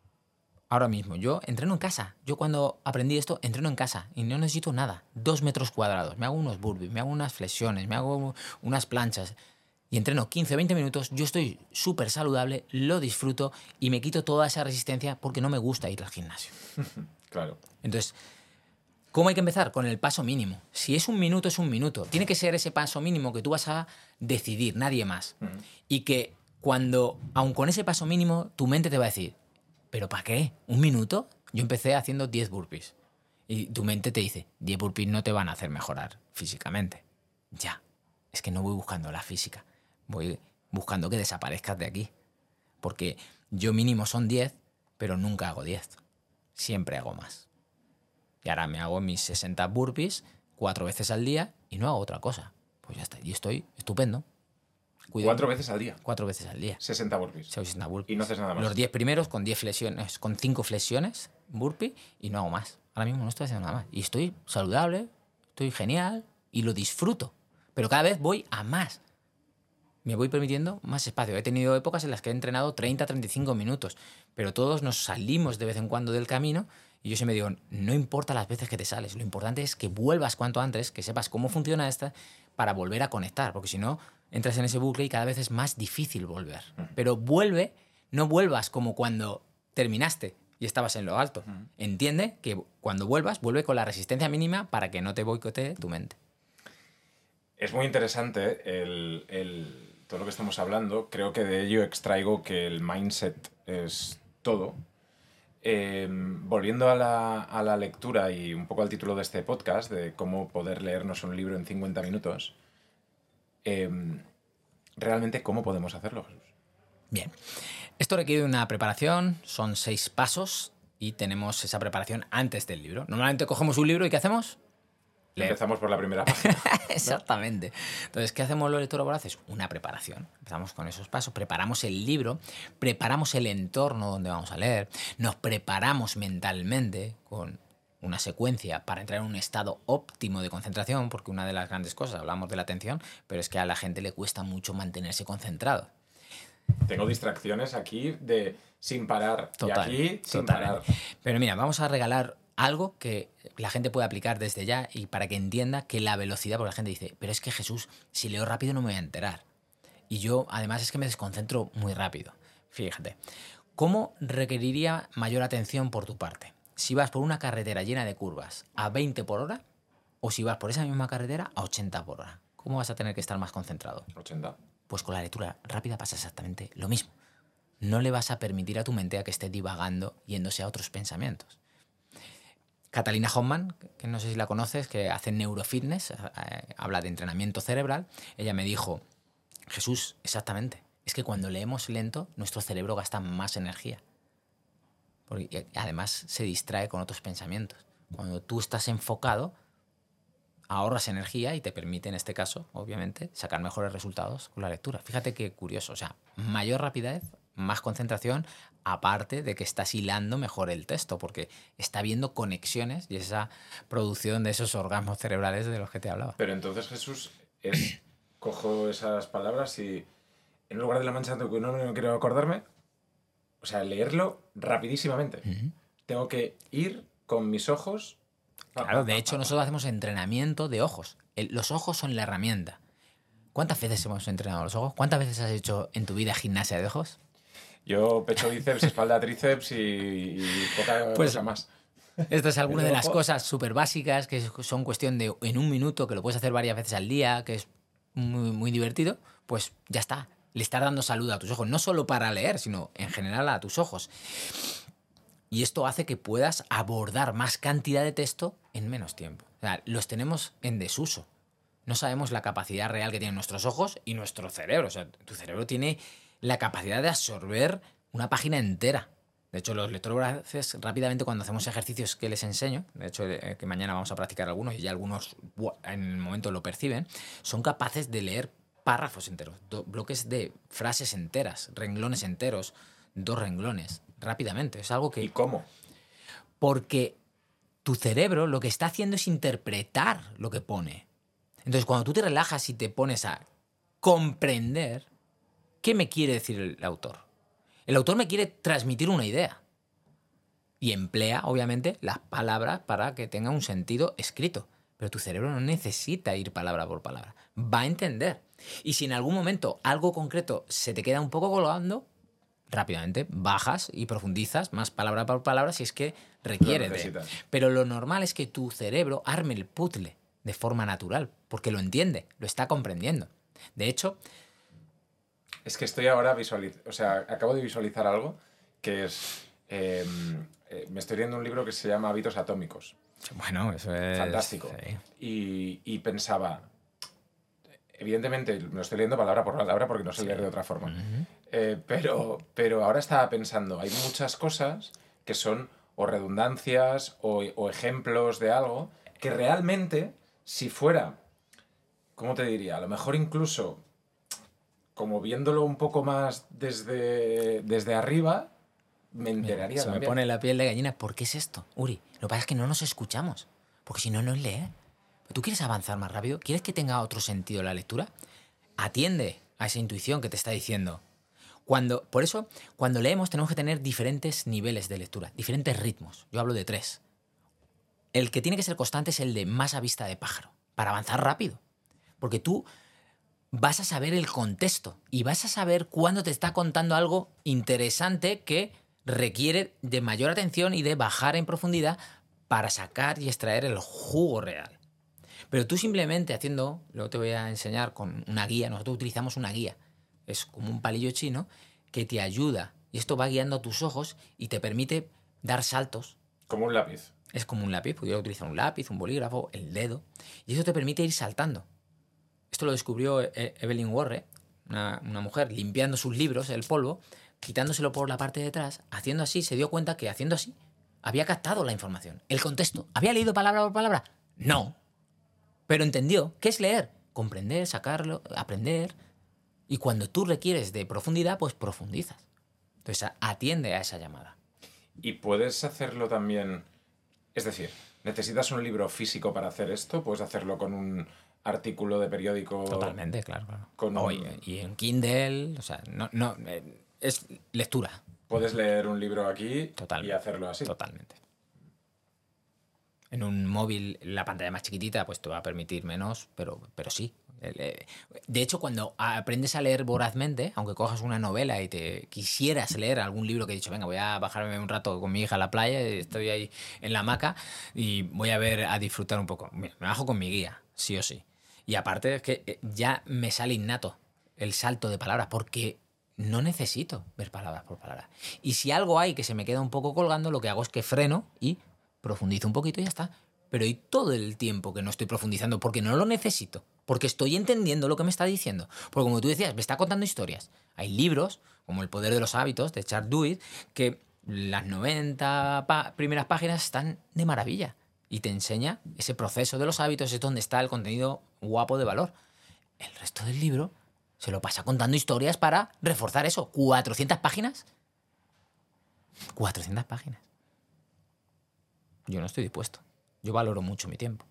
Ahora mismo, yo entreno en casa. Yo cuando aprendí esto, entreno en casa y no necesito nada. Dos metros cuadrados. Me hago unos burpees, me hago unas flexiones, me hago unas planchas y entreno quince, veinte minutos. Yo estoy súper saludable, lo disfruto y me quito toda esa resistencia porque no me gusta ir al gimnasio. Claro. Entonces, ¿cómo hay que empezar? Con el paso mínimo. Si es un minuto, es un minuto. Tiene que ser ese paso mínimo que tú vas a decidir, nadie más. Uh-huh. Y que cuando, aun con ese paso mínimo, tu mente te va a decir, ¿pero para qué? ¿Un minuto? Yo empecé haciendo diez burpees. Y tu mente te dice, diez burpees no te van a hacer mejorar físicamente. Ya. Es que no voy buscando la física. Voy buscando que desaparezcas de aquí. Porque yo mínimo son diez, pero nunca hago diez. Siempre hago más. Y ahora me hago mis sesenta burpees cuatro veces al día y no hago otra cosa. Pues ya está. Y estoy estupendo. Cuidado. ¿Cuatro veces al día? Cuatro veces al día. sesenta burpees. sesenta burpees. Y no haces nada más. Los diez primeros con diez flexiones, con cinco flexiones, burpee, y no hago más. Ahora mismo no estoy haciendo nada más. Y estoy saludable, estoy genial y lo disfruto. pero cada vez voy a más. Me voy permitiendo más espacio. He tenido épocas en las que he entrenado treinta, treinta y cinco minutos, pero todos nos salimos de vez en cuando del camino y yo siempre digo, no importa las veces que te sales, lo importante es que vuelvas cuanto antes, que sepas cómo funciona esta para volver a conectar, porque si no, entras en ese bucle y cada vez es más difícil volver. Pero vuelve, no vuelvas como cuando terminaste y estabas en lo alto. Entiende que cuando vuelvas, vuelve con la resistencia mínima para que no te boicotee tu mente. Es muy interesante el, el, todo lo que estamos hablando. Creo que de ello extraigo que el mindset es todo. Eh, volviendo a la, a la lectura y un poco al título de este podcast, de cómo poder leernos un libro en cincuenta minutos, eh, realmente, ¿cómo podemos hacerlo, Jesús? Bien. Esto requiere una preparación, son seis pasos y tenemos esa preparación antes del libro. Normalmente cogemos un libro y ¿qué hacemos? Leer. Empezamos por la primera página. Exactamente. Entonces, ¿qué hacemos los lectores voraces? Una preparación. Empezamos con esos pasos, preparamos el libro, preparamos el entorno donde vamos a leer, nos preparamos mentalmente con una secuencia para entrar en un estado óptimo de concentración, porque una de las grandes cosas, hablamos de la atención, pero es que a la gente le cuesta mucho mantenerse concentrado. Tengo distracciones aquí de sin parar. Total, y aquí sin total. parar. Pero mira, vamos a regalar algo que la gente puede aplicar desde ya y para que entienda que la velocidad, porque la gente dice, pero es que Jesús, si leo rápido no me voy a enterar. Y yo, además, es que me desconcentro muy rápido. Fíjate, ¿cómo requeriría mayor atención por tu parte? Si vas por una carretera llena de curvas a veinte por hora o si vas por esa misma carretera a ochenta por hora. ¿Cómo vas a tener que estar más concentrado? ochenta. Pues con la lectura rápida pasa exactamente lo mismo. No le vas a permitir a tu mente a que esté divagando yéndose a otros pensamientos. Catalina Hoffman, que no sé si la conoces, que hace neurofitness, eh, habla de entrenamiento cerebral, ella me dijo, Jesús, exactamente, es que cuando leemos lento, nuestro cerebro gasta más energía. Porque además se distrae con otros pensamientos. Cuando tú estás enfocado, ahorras energía y te permite, en este caso, obviamente, sacar mejores resultados con la lectura. Fíjate qué curioso, o sea, mayor rapidez, más concentración, aparte de que estás hilando mejor el texto, porque está viendo conexiones y esa producción de esos orgasmos cerebrales de los que te hablaba. Pero entonces, Jesús, es cojo esas palabras y en lugar de la mancha que no, no quiero acordarme, o sea, leerlo rapidísimamente. Uh-huh. Tengo que ir con mis ojos. Claro, de hecho nosotros hacemos entrenamiento de ojos. El, los ojos son la herramienta. ¿Cuántas veces hemos entrenado los ojos? ¿Cuántas veces has hecho en tu vida gimnasia de ojos? Yo pecho, bíceps, espalda, tríceps y, y poca pues, cosa más. Esta es alguna de las cosas súper básicas que son cuestión de en un minuto, que lo puedes hacer varias veces al día, que es muy, muy divertido. Pues ya está. Le estás dando salud a tus ojos, no solo para leer, sino en general a tus ojos. Y esto hace que puedas abordar más cantidad de texto en menos tiempo. O sea, los tenemos en desuso. No sabemos la capacidad real que tienen nuestros ojos y nuestro cerebro. O sea, tu cerebro tiene la capacidad de absorber una página entera. De hecho, los lectores voraces, rápidamente cuando hacemos ejercicios que les enseño, de hecho, eh, que mañana vamos a practicar algunos y ya algunos en el momento lo perciben, son capaces de leer párrafos enteros, do, bloques de frases enteras, renglones enteros, dos renglones, rápidamente. Es algo que... ¿Y cómo? Porque tu cerebro lo que está haciendo es interpretar lo que pone. Entonces, cuando tú te relajas y te pones a comprender, ¿qué me quiere decir el autor? El autor me quiere transmitir una idea. Y emplea, obviamente, las palabras para que tenga un sentido escrito. Pero tu cerebro no necesita ir palabra por palabra. Va a entender. Y si en algún momento algo concreto se te queda un poco colgando, rápidamente bajas y profundizas más palabra por palabra si es que requiere de. Pero lo normal es que tu cerebro arme el puzzle de forma natural, porque lo entiende, lo está comprendiendo. De hecho... Es que estoy ahora visualizando, o sea, acabo de visualizar algo que es... Eh, eh, me estoy leyendo un libro que se llama Hábitos Atómicos. Bueno, eso es... Fantástico. Sí. Y, y pensaba... Evidentemente, me lo estoy leyendo palabra por palabra porque no sé sí. leer de otra forma. Uh-huh. Eh, pero, pero ahora estaba pensando, hay muchas cosas que son o redundancias o, o ejemplos de algo que realmente, si fuera, ¿cómo te diría? A lo mejor incluso, como viéndolo un poco más desde, desde arriba, me enteraría. Mira, se también. me pone la piel de gallina. ¿Por qué es esto, Uri? Lo que pasa es que no nos escuchamos, porque si no, no es leer. ¿Tú quieres avanzar más rápido? ¿Quieres que tenga otro sentido la lectura? Atiende a esa intuición que te está diciendo. Cuando, por eso, cuando leemos tenemos que tener diferentes niveles de lectura, diferentes ritmos. Yo hablo de tres. El que tiene que ser constante es el de más a vista de pájaro, para avanzar rápido. Porque tú vas a saber el contexto y vas a saber cuándo te está contando algo interesante que requiere de mayor atención y de bajar en profundidad para sacar y extraer el jugo real. Pero tú simplemente haciendo, luego te voy a enseñar con una guía, nosotros utilizamos una guía. Es como un palillo chino que te ayuda y esto va guiando a tus ojos y te permite dar saltos. Como un lápiz. Es como un lápiz, pudiera utilizar un lápiz, un bolígrafo, el dedo, y eso te permite ir saltando. Esto lo descubrió Evelyn Warre, una, una mujer, limpiando sus libros, el polvo, quitándoselo por la parte de atrás, haciendo así, se dio cuenta que haciendo así había captado la información, el contexto. ¿Había leído palabra por palabra? No. Pero entendió. ¿Qué es leer? Comprender, sacarlo, aprender. Y cuando tú requieres de profundidad, pues profundizas. Entonces atiende a esa llamada. Y puedes hacerlo también... Es decir, ¿necesitas un libro físico para hacer esto? ¿Puedes hacerlo con un artículo de periódico? Totalmente, claro. claro. Con o, un... Y en Kindle, o sea, no, no, es lectura. Puedes leer un libro aquí Totalmente, y hacerlo así. Totalmente. En un móvil, la pantalla más chiquitita, pues te va a permitir menos, pero, pero sí. De hecho, cuando aprendes a leer vorazmente, aunque cojas una novela y te quisieras leer algún libro que he dicho, venga, voy a bajarme un rato con mi hija a la playa, estoy ahí en la hamaca y voy a ver, a disfrutar un poco. Mira, me bajo con mi guía, sí o sí. Y aparte es que ya me sale innato el salto de palabras, porque no necesito ver palabras por palabras. Y si algo hay que se me queda un poco colgando, lo que hago es que freno y profundizo un poquito y ya está. Pero y todo el tiempo que no estoy profundizando porque no lo necesito, porque estoy entendiendo lo que me está diciendo. Porque como tú decías, me está contando historias. Hay libros, como El poder de los hábitos, de Charles Duhigg, que las noventa pa- primeras páginas están de maravilla. Y te enseña ese proceso de los hábitos, es donde está el contenido guapo de valor. El resto del libro se lo pasa contando historias para reforzar eso. ¿cuatrocientas páginas? cuatrocientas páginas. Yo no estoy dispuesto. Yo valoro mucho mi tiempo.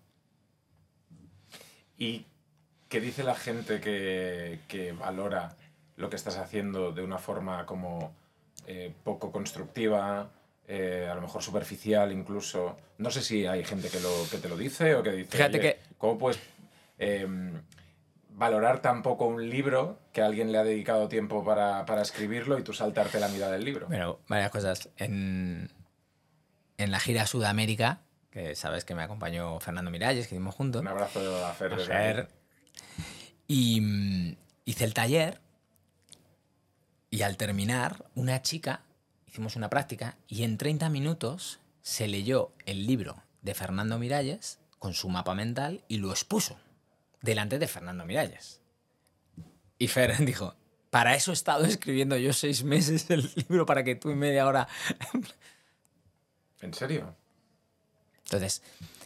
¿Y qué dice la gente que, que valora lo que estás haciendo de una forma como eh, poco constructiva, eh, a lo mejor superficial incluso? No sé si hay gente que, lo, que te lo dice o que dice, Fíjate oye, que... ¿cómo puedes eh, valorar tan poco un libro que alguien le ha dedicado tiempo para, para escribirlo y tú saltarte la mitad del libro? Bueno, varias cosas. En, en la gira Sudamérica, que sabes que me acompañó Fernando Miralles, que hicimos juntos. Un abrazo a Fer. A Fer. Y mm, hice el taller y al terminar, una chica, hicimos una práctica y en treinta minutos se leyó el libro de Fernando Miralles con su mapa mental y lo expuso delante de Fernando Miralles. Y Fer dijo, para eso he estado escribiendo yo seis meses el libro para que tú en media hora... ¿En serio? Entonces,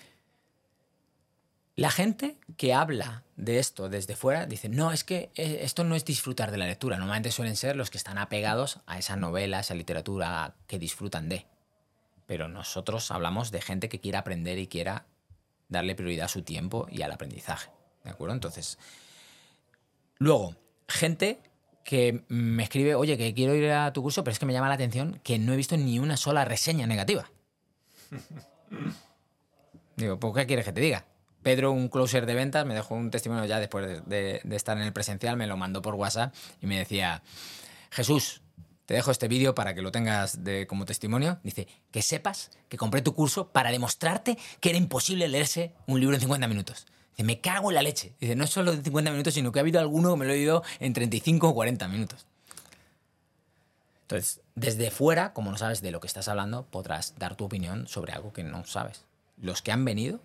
la gente que habla de esto desde fuera dice, no, es que esto no es disfrutar de la lectura. Normalmente suelen ser los que están apegados a esa novela, a esa literatura que disfrutan de. Pero nosotros hablamos de gente que quiera aprender y quiera darle prioridad a su tiempo y al aprendizaje. ¿De acuerdo? Entonces, luego, gente que me escribe, oye, que quiero ir a tu curso, pero es que me llama la atención que no he visto ni una sola reseña negativa. Digo, ¿pues qué quieres que te diga? Pedro, un closer de ventas, me dejó un testimonio ya después de, de, de estar en el presencial, me lo mandó por WhatsApp y me decía, Jesús, te dejo este vídeo para que lo tengas de, como testimonio. Dice, que sepas que compré tu curso para demostrarte que era imposible leerse un libro en cincuenta minutos. Dice, me cago en la leche. Dice, no es solo de cincuenta minutos, sino que ha habido alguno que me lo he leído en treinta y cinco o cuarenta minutos. Entonces, desde fuera, como no sabes de lo que estás hablando, podrás dar tu opinión sobre algo que no sabes. Los que han venido...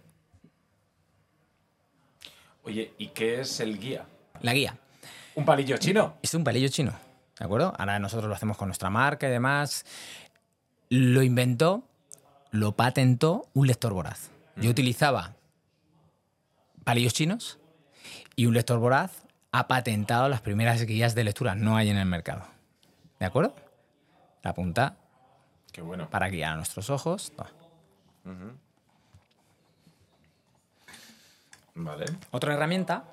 Oye, ¿y qué es el guía? La guía. ¿Un palillo chino? Es un palillo chino, ¿de acuerdo? Ahora nosotros lo hacemos con nuestra marca y demás. Lo inventó, lo patentó un lector voraz. Yo utilizaba palillos chinos y un lector voraz ha patentado las primeras guías de lectura. No hay en el mercado. ¿De acuerdo? La punta. Qué bueno. Para guiar a nuestros ojos. No. Uh-huh. Vale. Otra herramienta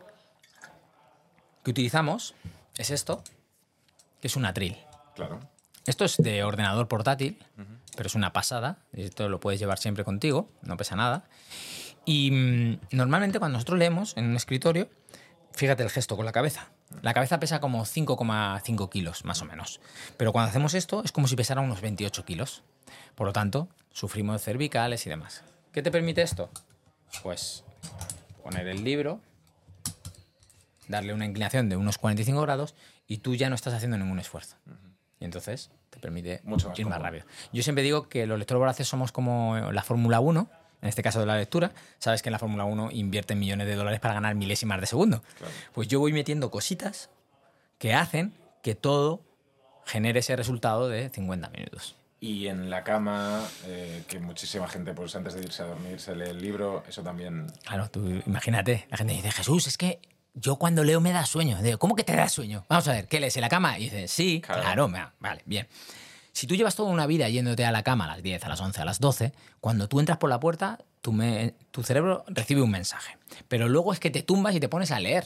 que utilizamos es esto, que es un atril. Claro. Esto es de ordenador portátil, uh-huh. pero es una pasada. Esto lo puedes llevar siempre contigo, no pesa nada. Y mmm, normalmente cuando nosotros leemos en un escritorio, fíjate el gesto con la cabeza. La cabeza pesa como cinco coma cinco kilos, más o menos. Pero cuando hacemos esto es como si pesara unos veintiocho kilos. Por lo tanto, sufrimos de cervicales y demás. ¿Qué te permite esto? Pues poner el libro, darle una inclinación de unos cuarenta y cinco grados y tú ya no estás haciendo ningún esfuerzo. Y entonces te permite Mucho más ir cómodo. más rápido. Yo siempre digo que los lectores voraces somos como la Fórmula uno, en este caso de la lectura. Sabes que en la Fórmula uno invierten millones de dólares para ganar milésimas de segundo. Claro. Pues yo voy metiendo cositas que hacen que todo genere ese resultado de cincuenta minutos. Y en la cama, eh, que muchísima gente, pues antes de irse a dormir, se lee el libro, eso también... Claro, tú imagínate, la gente dice, Jesús, es que yo cuando leo me da sueño. Digo, ¿cómo que te da sueño? Vamos a ver, ¿qué lees en la cama? Y dices, sí, claro, claro me da. Vale, bien. Si tú llevas toda una vida yéndote a la cama a las diez, a las once, a las doce, cuando tú entras por la puerta, tu, me, tu cerebro recibe un mensaje. Pero luego es que te tumbas y te pones a leer.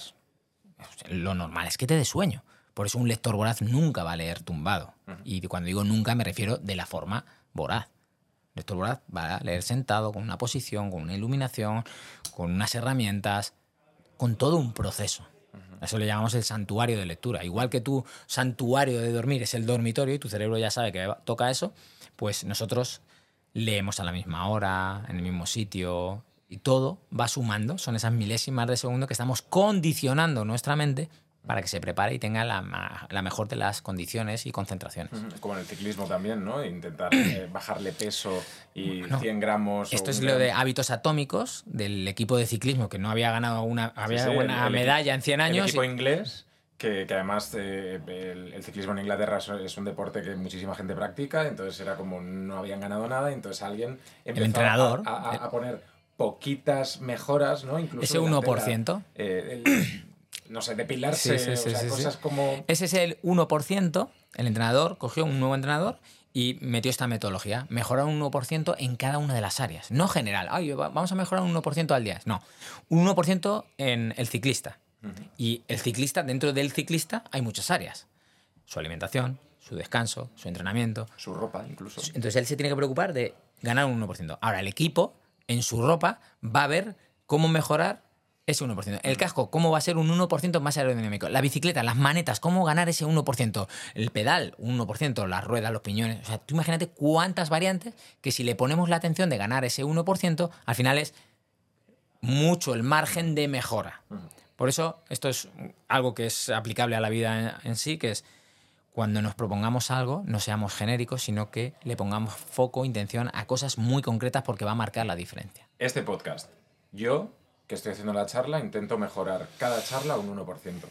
Lo normal es que te dé sueño. Por eso un lector voraz nunca va a leer tumbado. Uh-huh. Y cuando digo nunca me refiero de la forma voraz. El lector voraz va a leer sentado, con una posición, con una iluminación, con unas herramientas, con todo un proceso. Uh-huh. A eso le llamamos el santuario de lectura. Igual que tu santuario de dormir es el dormitorio y tu cerebro ya sabe que toca eso, pues nosotros leemos a la misma hora, en el mismo sitio, y todo va sumando. Son esas milésimas de segundo que estamos condicionando nuestra mente para que se prepare y tenga la, la mejor de las condiciones y concentraciones. Como en el ciclismo también, ¿no? Intentar eh, bajarle peso y bueno, cien gramos... Esto o es un lo gramo. de hábitos atómicos del equipo de ciclismo, que no había ganado una, había sí, sí, una el, el medalla equipo, en cien años. El equipo y... inglés, que, que además eh, el, el ciclismo en Inglaterra es un deporte que muchísima gente practica, entonces era como no habían ganado nada, entonces alguien empezó el entrenador, a, a, a, a poner poquitas mejoras, ¿no? Incluso ese uno por ciento. La, eh, el, no sé, depilarse, sí, sí, sí, o sea, sí, cosas sí. como... Ese es el uno por ciento, el entrenador cogió un nuevo entrenador y metió esta metodología, mejorar un uno por ciento en cada una de las áreas, no general, ay, vamos a mejorar un uno por ciento al día, no, un uno por ciento en el ciclista. Uh-huh. Y el ciclista, dentro del ciclista hay muchas áreas, su alimentación, su descanso, su entrenamiento. Su ropa, incluso. Entonces él se tiene que preocupar de ganar un uno por ciento. Ahora, el equipo, en su ropa, va a ver cómo mejorar ese uno por ciento. El casco, ¿cómo va a ser un uno por ciento más aerodinámico? La bicicleta, las manetas, ¿cómo ganar ese uno por ciento? El pedal, un uno por ciento, las ruedas, los piñones. O sea, tú imagínate cuántas variantes que si le ponemos la atención de ganar ese uno por ciento, al final es mucho el margen de mejora. Por eso, esto es algo que es aplicable a la vida en, en sí, que es cuando nos propongamos algo, no seamos genéricos, sino que le pongamos foco, intención a cosas muy concretas porque va a marcar la diferencia. Este podcast, yo... que estoy haciendo la charla, intento mejorar cada charla un uno por ciento.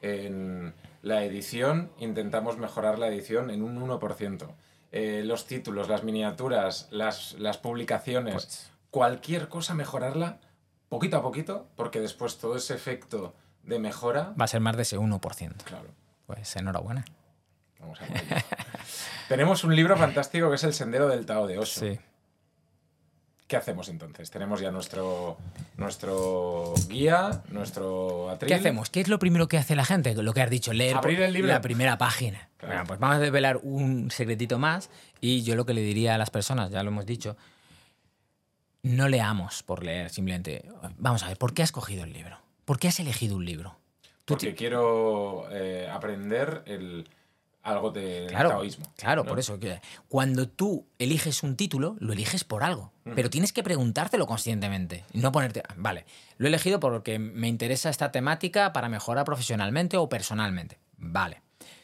En la edición, intentamos mejorar la edición en un uno por ciento. Eh, los títulos, las miniaturas, las, las publicaciones, pues, cualquier cosa mejorarla poquito a poquito, porque después todo ese efecto de mejora... va a ser más de ese uno por ciento. Claro. Pues enhorabuena. Vamos a ver. Tenemos un libro fantástico que es El Sendero del Tao de Osho. Sí. ¿Qué hacemos entonces? Tenemos ya nuestro, nuestro guía, nuestro atril. ¿Qué hacemos? ¿Qué es lo primero que hace la gente? Lo que has dicho, leer Abrir el libro. La primera página. Claro. Bueno, pues vamos a desvelar un secretito más y yo lo que le diría a las personas, ya lo hemos dicho, no leamos por leer, simplemente. Vamos a ver, ¿por qué has cogido el libro? ¿Por qué has elegido un libro? Porque te... quiero eh, aprender el... algo del claro, taoísmo. Claro, ¿no? Por eso. Que cuando tú eliges un título, lo eliges por algo. Uh-huh. Pero tienes que preguntártelo conscientemente. No ponerte, vale, lo he elegido porque me interesa esta temática para mejorar profesionalmente o personalmente. Vale.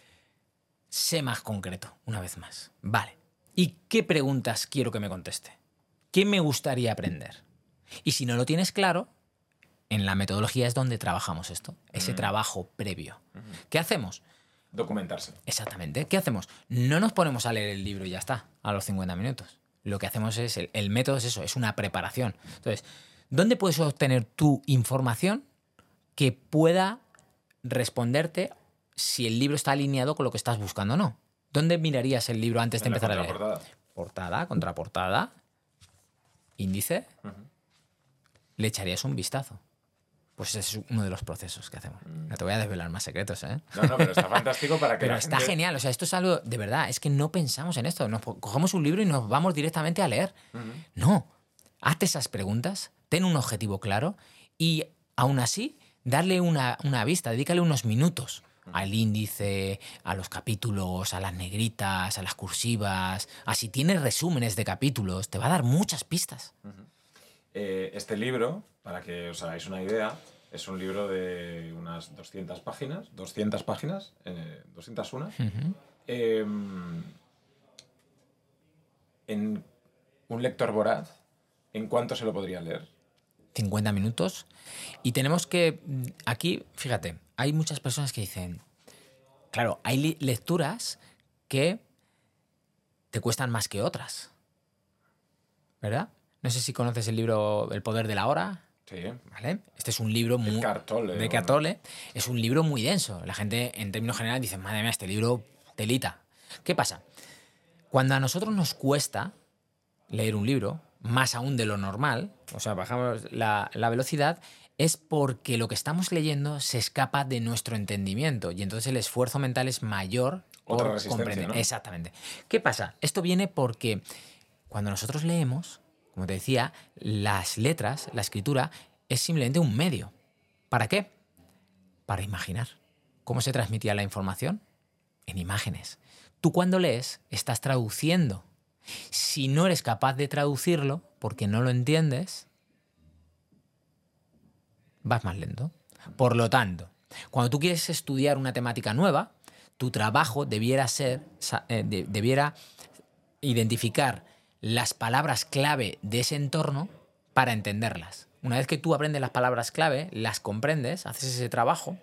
Sé más concreto, una vez más. Vale. ¿Y qué preguntas quiero que me conteste? ¿Qué me gustaría aprender? Y si no lo tienes claro, en la metodología es donde trabajamos esto. Ese uh-huh. trabajo previo. Uh-huh. ¿Qué hacemos? Documentarse. Exactamente. ¿Qué hacemos? No nos ponemos a leer el libro y ya está, a los cincuenta minutos. Lo que hacemos es, el, el método es eso, es una preparación. Entonces, ¿dónde puedes obtener tu información que pueda responderte si el libro está alineado con lo que estás buscando o no? ¿Dónde mirarías el libro antes de en empezar a leer? Portada. Portada, contraportada, índice, uh-huh. le echarías un vistazo. Pues ese es uno de los procesos que hacemos. No te voy a desvelar más secretos, ¿eh? No, no, pero está fantástico para que Pero la está gente... genial. O sea, esto es algo, de verdad, es que no pensamos en esto. Nos cogemos un libro y nos vamos directamente a leer. Uh-huh. No. Hazte esas preguntas, ten un objetivo claro y aún así, darle una, una vista, dedícale unos minutos al índice, a los capítulos, a las negritas, a las cursivas, a si tienes resúmenes de capítulos, te va a dar muchas pistas. Uh-huh. Eh, este libro, para que os hagáis una idea, es un libro de unas doscientas páginas, doscientas páginas, eh, doscientas uno. Uh-huh. Eh, en un lector voraz, ¿en cuánto se lo podría leer? cincuenta minutos. Y tenemos que... Aquí, fíjate, hay muchas personas que dicen... Claro, hay lecturas que te cuestan más que otras. ¿Verdad? No sé si conoces el libro El poder de la hora. Sí. ¿Vale? Este es un libro muy... Eckhart Tolle. De Eckhart Tolle. Es un libro muy denso. La gente, en términos generales, dice, madre mía, este libro telita. ¿Qué pasa? Cuando a nosotros nos cuesta leer un libro, más aún de lo normal, o sea, bajamos la, la velocidad, es porque lo que estamos leyendo se escapa de nuestro entendimiento y entonces el esfuerzo mental es mayor Otra por resistencia, comprender. ¿no? Exactamente. ¿Qué pasa? Esto viene porque cuando nosotros leemos, como te decía, las letras, la escritura, es simplemente un medio. ¿Para qué? Para imaginar. ¿Cómo se transmitía la información? En imágenes. Tú cuando lees estás traduciendo. Si no eres capaz de traducirlo porque no lo entiendes, vas más lento. Por lo tanto, cuando tú quieres estudiar una temática nueva, tu trabajo debiera ser, eh, de, debiera identificar las palabras clave de ese entorno para entenderlas. Una vez que tú aprendes las palabras clave, las comprendes, haces ese trabajo,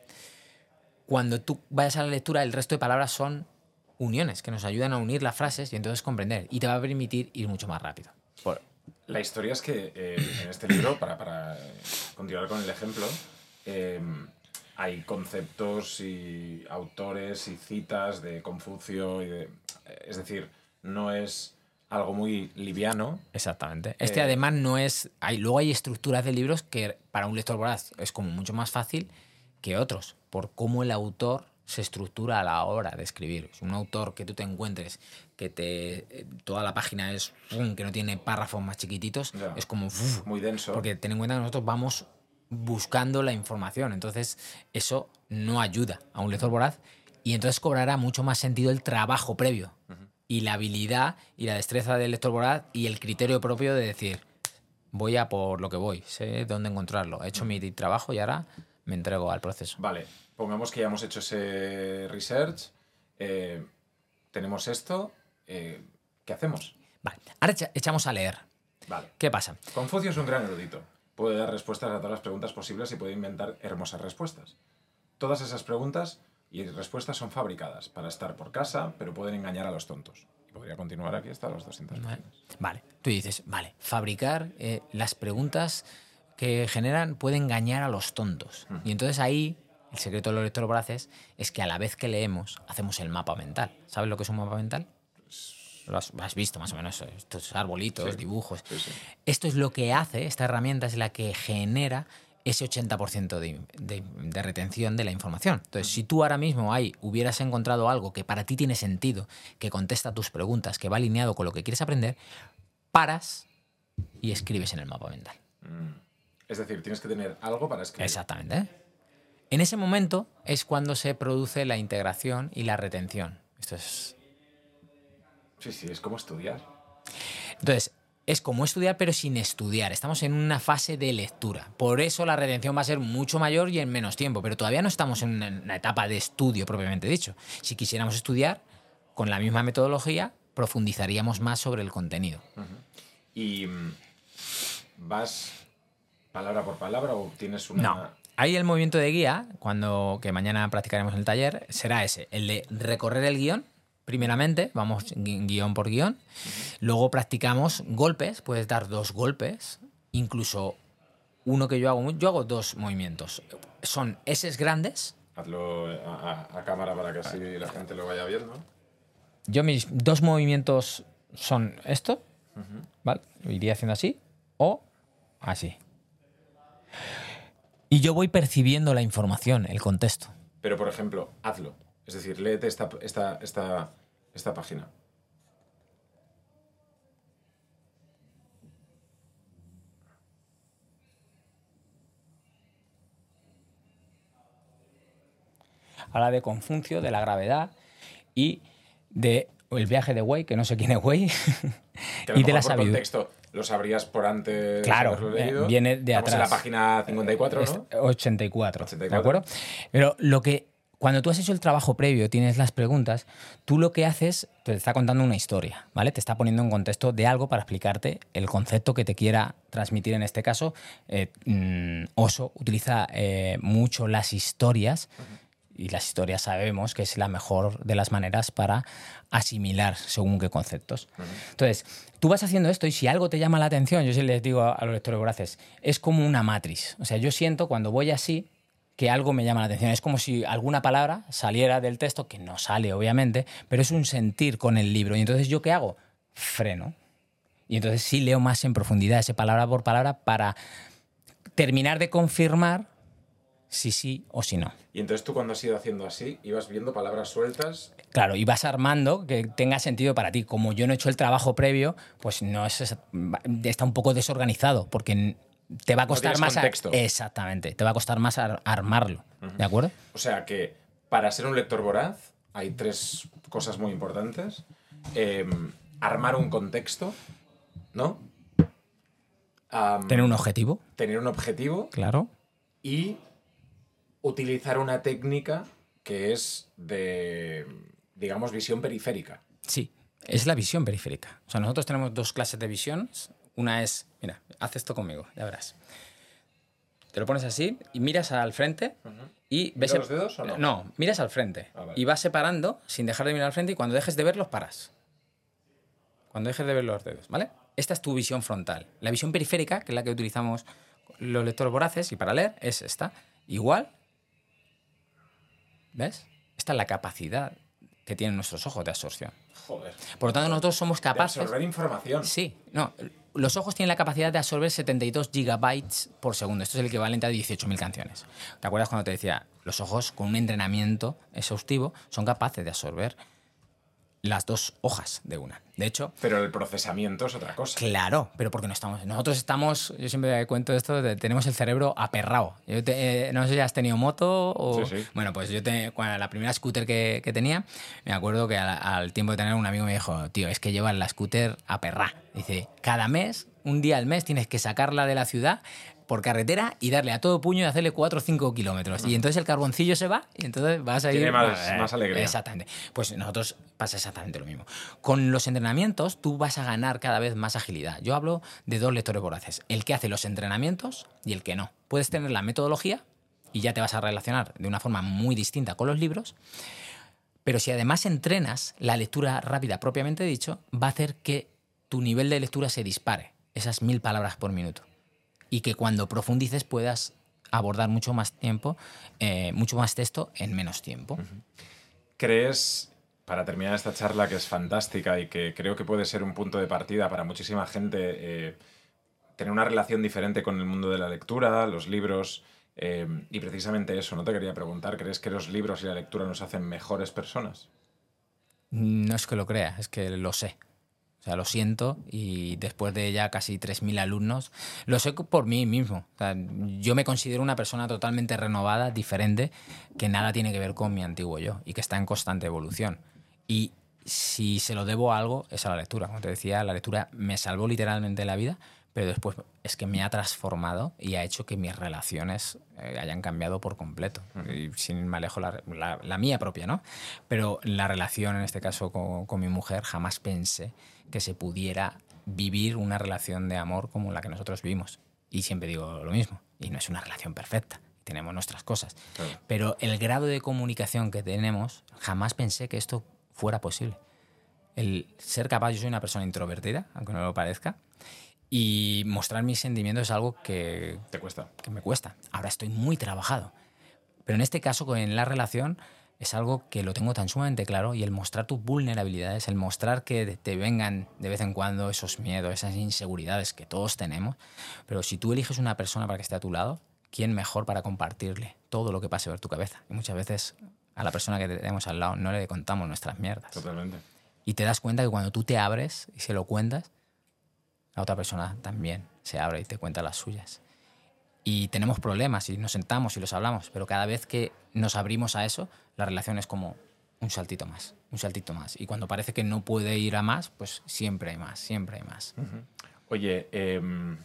cuando tú vayas a la lectura, el resto de palabras son uniones que nos ayudan a unir las frases y entonces comprender. Y te va a permitir ir mucho más rápido. Por... La historia es que eh, en este libro, para, para continuar con el ejemplo, eh, hay conceptos y autores y citas de Confucio. Y de, es decir, no es algo muy liviano. Exactamente. Este eh, además no es... Hay, luego hay estructuras de libros que para un lector voraz es como mucho más fácil que otros, por cómo el autor se estructura a la hora de escribir. Es un autor que tú te encuentres que te toda la página es ¡pum!, que no tiene párrafos más chiquititos, ya, es como ¡uf! Muy denso. Porque ten en cuenta que nosotros vamos buscando la información, entonces eso no ayuda a un lector voraz y entonces cobrará mucho más sentido el trabajo previo uh-huh. y la habilidad y la destreza del lector voraz y el criterio propio de decir voy a por lo que voy, sé dónde encontrarlo, he hecho uh-huh. mi trabajo y ahora me entrego al proceso. Vale. Pongamos que ya hemos hecho ese research, eh, tenemos esto, eh, ¿qué hacemos? Vale, ahora echamos a leer. Vale. ¿Qué pasa? Confucio es un gran erudito. Puede dar respuestas a todas las preguntas posibles y puede inventar hermosas respuestas. Todas esas preguntas y respuestas son fabricadas para estar por casa, pero pueden engañar a los tontos. Y podría continuar aquí hasta los doscientas páginas. Vale, tú dices, vale, fabricar eh, las preguntas que generan puede engañar a los tontos. Uh-huh. Y entonces ahí... El secreto de los lectores voraces es que a la vez que leemos, hacemos el mapa mental. ¿Sabes lo que es un mapa mental? Lo has, lo has visto más o menos, estos arbolitos, sí, dibujos. Sí, sí. Esto es lo que hace, esta herramienta es la que genera ese ochenta por ciento de, de, de retención de la información. Entonces, si tú ahora mismo ahí hubieras encontrado algo que para ti tiene sentido, que contesta tus preguntas, que va alineado con lo que quieres aprender, paras y escribes en el mapa mental. Mm. Es decir, tienes que tener algo para escribir. Exactamente, ¿eh? En ese momento es cuando se produce la integración y la retención. Esto es... Sí, sí, es como estudiar. Entonces, es como estudiar, pero sin estudiar. Estamos en una fase de lectura. Por eso la retención va a ser mucho mayor y en menos tiempo. Pero todavía no estamos en una etapa de estudio propiamente dicho. Si quisiéramos estudiar, con la misma metodología, profundizaríamos más sobre el contenido. Uh-huh. ¿Y vas palabra por palabra o tienes una...? No. Ahí el movimiento de guía, cuando que mañana practicaremos en el taller, será ese, el de recorrer el guión, primeramente, vamos guión por guión, uh-huh. Luego practicamos golpes, puedes dar dos golpes, incluso uno que yo hago, yo hago dos movimientos, son eses grandes. Hazlo a, a, a cámara para que así la gente lo vaya viendo. Yo mis dos movimientos son esto, uh-huh. ¿vale? Iría haciendo así o así. Y yo voy percibiendo la información, el contexto. Pero, por ejemplo, hazlo. Es decir, léete esta, esta, esta, esta página. Habla de Confucio, de la gravedad y de el viaje de Wei, que no sé quién es Wei, Que a lo y de la mejor por sabiduría. contexto lo sabrías por antes Claro, de haberlo leído. eh, viene de Estamos atrás. en la página cincuenta y cuatro, ¿no? ochenta y cuatro, ochenta y ¿de cuatro. acuerdo? Pero lo que, cuando tú has hecho el trabajo previo, tienes las preguntas, tú lo que haces, te está contando una historia, ¿vale? Te está poniendo en contexto de algo para explicarte el concepto que te quiera transmitir en este caso. Eh, mm, Oso utiliza eh, mucho las historias. Uh-huh. Y las historias sabemos que es la mejor de las maneras para asimilar según qué conceptos. Uh-huh. Entonces, tú vas haciendo esto y si algo te llama la atención, yo sí les digo a, a los lectores voraces, es como una matriz. O sea, yo siento cuando voy así que algo me llama la atención. Es como si alguna palabra saliera del texto, que no sale obviamente, pero es un sentir con el libro. Y entonces, ¿yo qué hago? Freno. Y entonces sí leo más en profundidad ese palabra por palabra para terminar de confirmar si sí o si no. Y entonces tú cuando has ido haciendo así, ibas viendo palabras sueltas. Claro, y vas armando que tenga sentido para ti. Como yo no he hecho el trabajo previo, pues no es, está un poco desorganizado, porque te va a costar no más... contexto. A, exactamente, te va a costar más ar, armarlo, uh-huh. ¿De acuerdo? O sea que para ser un lector voraz hay tres cosas muy importantes. Eh, armar un contexto, ¿no? Um, tener un objetivo. Tener un objetivo. Claro. Y utilizar una técnica que es de, digamos, visión periférica. Sí, es la visión periférica. O sea, nosotros tenemos dos clases de visiones. Una es, mira, haz esto conmigo, ya verás. Te lo pones así y miras al frente uh-huh. y ves... ¿Miras los dedos o no? No, miras al frente. Ah, vale. Y vas separando sin dejar de mirar al frente y cuando dejes de verlos, paras. Cuando dejes de ver los dedos, ¿vale? Esta es tu visión frontal. La visión periférica, que es la que utilizamos los lectores voraces y para leer, es esta. Igual... ¿Ves? Esta es la capacidad que tienen nuestros ojos de absorción. Joder. Por lo tanto, nosotros somos capaces... De absorber información. Sí. No, los ojos tienen la capacidad de absorber setenta y dos gigabytes por segundo. Esto es el equivalente a dieciocho mil canciones. ¿Te acuerdas cuando te decía? Los ojos, con un entrenamiento exhaustivo, son capaces de absorber las dos hojas de una. De hecho... Pero el procesamiento es otra cosa. Claro, pero porque no estamos... Nosotros estamos... Yo siempre cuento esto, de, tenemos el cerebro aperrado. Yo te, eh, no sé si has tenido moto o... Sí, sí. Bueno, pues yo te, cuando la primera scooter que, que tenía, me acuerdo que al, al tiempo de tener un amigo me dijo, tío, es que llevas la scooter aperrada. Dice, cada mes, un día al mes, tienes que sacarla de la ciudad por carretera y darle a todo puño y hacerle cuatro o cinco kilómetros. Y entonces el carboncillo se va y entonces vas a ir... Tiene más, eh, más alegría. Exactamente. Pues nosotros pasa exactamente lo mismo. Con los entrenamientos tú vas a ganar cada vez más agilidad. Yo hablo de dos lectores voraces. El que hace los entrenamientos y el que no. Puedes tener la metodología y ya te vas a relacionar de una forma muy distinta con los libros, pero si además entrenas la lectura rápida propiamente dicho, va a hacer que tu nivel de lectura se dispare. Esas mil palabras por minuto. Y que cuando profundices puedas abordar mucho más tiempo, eh, mucho más texto en menos tiempo. ¿Crees, para terminar esta charla que es fantástica y que creo que puede ser un punto de partida para muchísima gente, eh, tener una relación diferente con el mundo de la lectura, los libros, eh, y precisamente eso, no te quería preguntar, ¿crees que los libros y la lectura nos hacen mejores personas? No es que lo crea, es que lo sé. O sea, lo siento y después de ya casi tres mil alumnos, lo sé por mí mismo. O sea, yo me considero una persona totalmente renovada, diferente, que nada tiene que ver con mi antiguo yo y que está en constante evolución. Y si se lo debo a algo, es a la lectura. Como te decía, la lectura me salvó literalmente la vida, pero después es que me ha transformado y ha hecho que mis relaciones eh, hayan cambiado por completo. Uh-huh. Y sin me alejo la, la, la mía propia, ¿no? Pero la relación, en este caso con, con mi mujer, jamás pensé que se pudiera vivir una relación de amor como la que nosotros vivimos. Y siempre digo lo mismo, y no es una relación perfecta, tenemos nuestras cosas. Claro. Pero el grado de comunicación que tenemos, jamás pensé que esto fuera posible. El ser capaz, yo soy una persona introvertida, aunque no lo parezca, y mostrar mis sentimientos es algo que... Te cuesta. Que me cuesta. Ahora estoy muy trabajado. Pero en este caso, en la relación, es algo que lo tengo tan sumamente claro, y el mostrar tus vulnerabilidades, el mostrar que te vengan de vez en cuando esos miedos, esas inseguridades que todos tenemos, pero si tú eliges una persona para que esté a tu lado, ¿quién mejor para compartirle todo lo que pase por tu cabeza? Y muchas veces a la persona que tenemos al lado no le contamos nuestras mierdas. Totalmente. Y te das cuenta que cuando tú te abres y se lo cuentas, la otra persona también se abre y te cuenta las suyas. Y tenemos problemas y nos sentamos y los hablamos, pero cada vez que nos abrimos a eso, la relación es como un saltito más, un saltito más. Y cuando parece que no puede ir a más, pues siempre hay más, siempre hay más. Uh-huh. Oye, eh,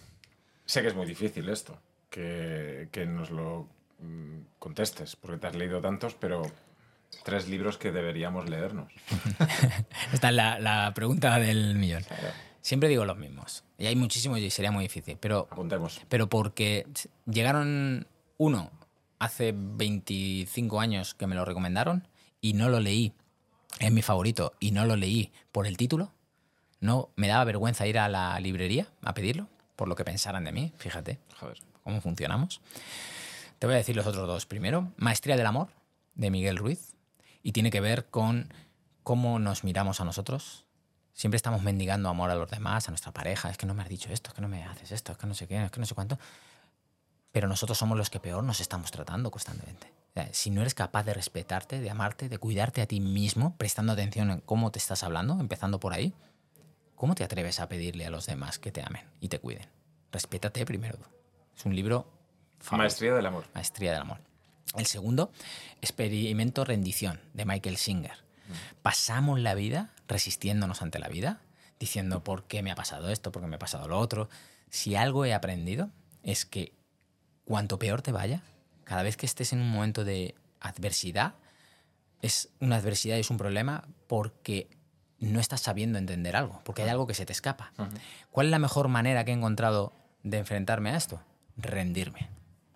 sé que es muy difícil esto, que, que nos lo mm, contestes, porque te has leído tantos, pero tres libros que deberíamos leernos. Esta es la, la pregunta del millón. Claro. Siempre digo los mismos. Y hay muchísimos y sería muy difícil. Pero, Apuntemos. pero porque llegaron uno hace veinticinco años que me lo recomendaron y no lo leí. Es mi favorito y no lo leí por el título. No, me daba vergüenza ir a la librería a pedirlo por lo que pensaran de mí. Fíjate. Joder. Cómo funcionamos. Te voy a decir los otros dos. Primero, Maestría del Amor, de Miguel Ruiz. Y tiene que ver con cómo nos miramos a nosotros. Siempre estamos mendigando amor a los demás, a nuestra pareja. Es que no me has dicho esto, es que no me haces esto, es que no sé qué, es que no sé cuánto. Pero nosotros somos los que peor nos estamos tratando constantemente. O sea, si no eres capaz de respetarte, de amarte, de cuidarte a ti mismo, prestando atención en cómo te estás hablando, empezando por ahí, ¿cómo te atreves a pedirle a los demás que te amen y te cuiden? Respétate primero. Es un libro famoso. Maestría del Amor. Maestría del Amor. El segundo, Experimento Rendición, de Michael Singer. Pasamos la vida resistiéndonos ante la vida, diciendo ¿por qué me ha pasado esto? ¿Por qué me ha pasado lo otro? Si algo he aprendido es que cuanto peor te vaya, cada vez que estés en un momento de adversidad, es una adversidad y es un problema porque no estás sabiendo entender algo, porque hay algo que se te escapa. Uh-huh. ¿Cuál es la mejor manera que he encontrado de enfrentarme a esto? Rendirme.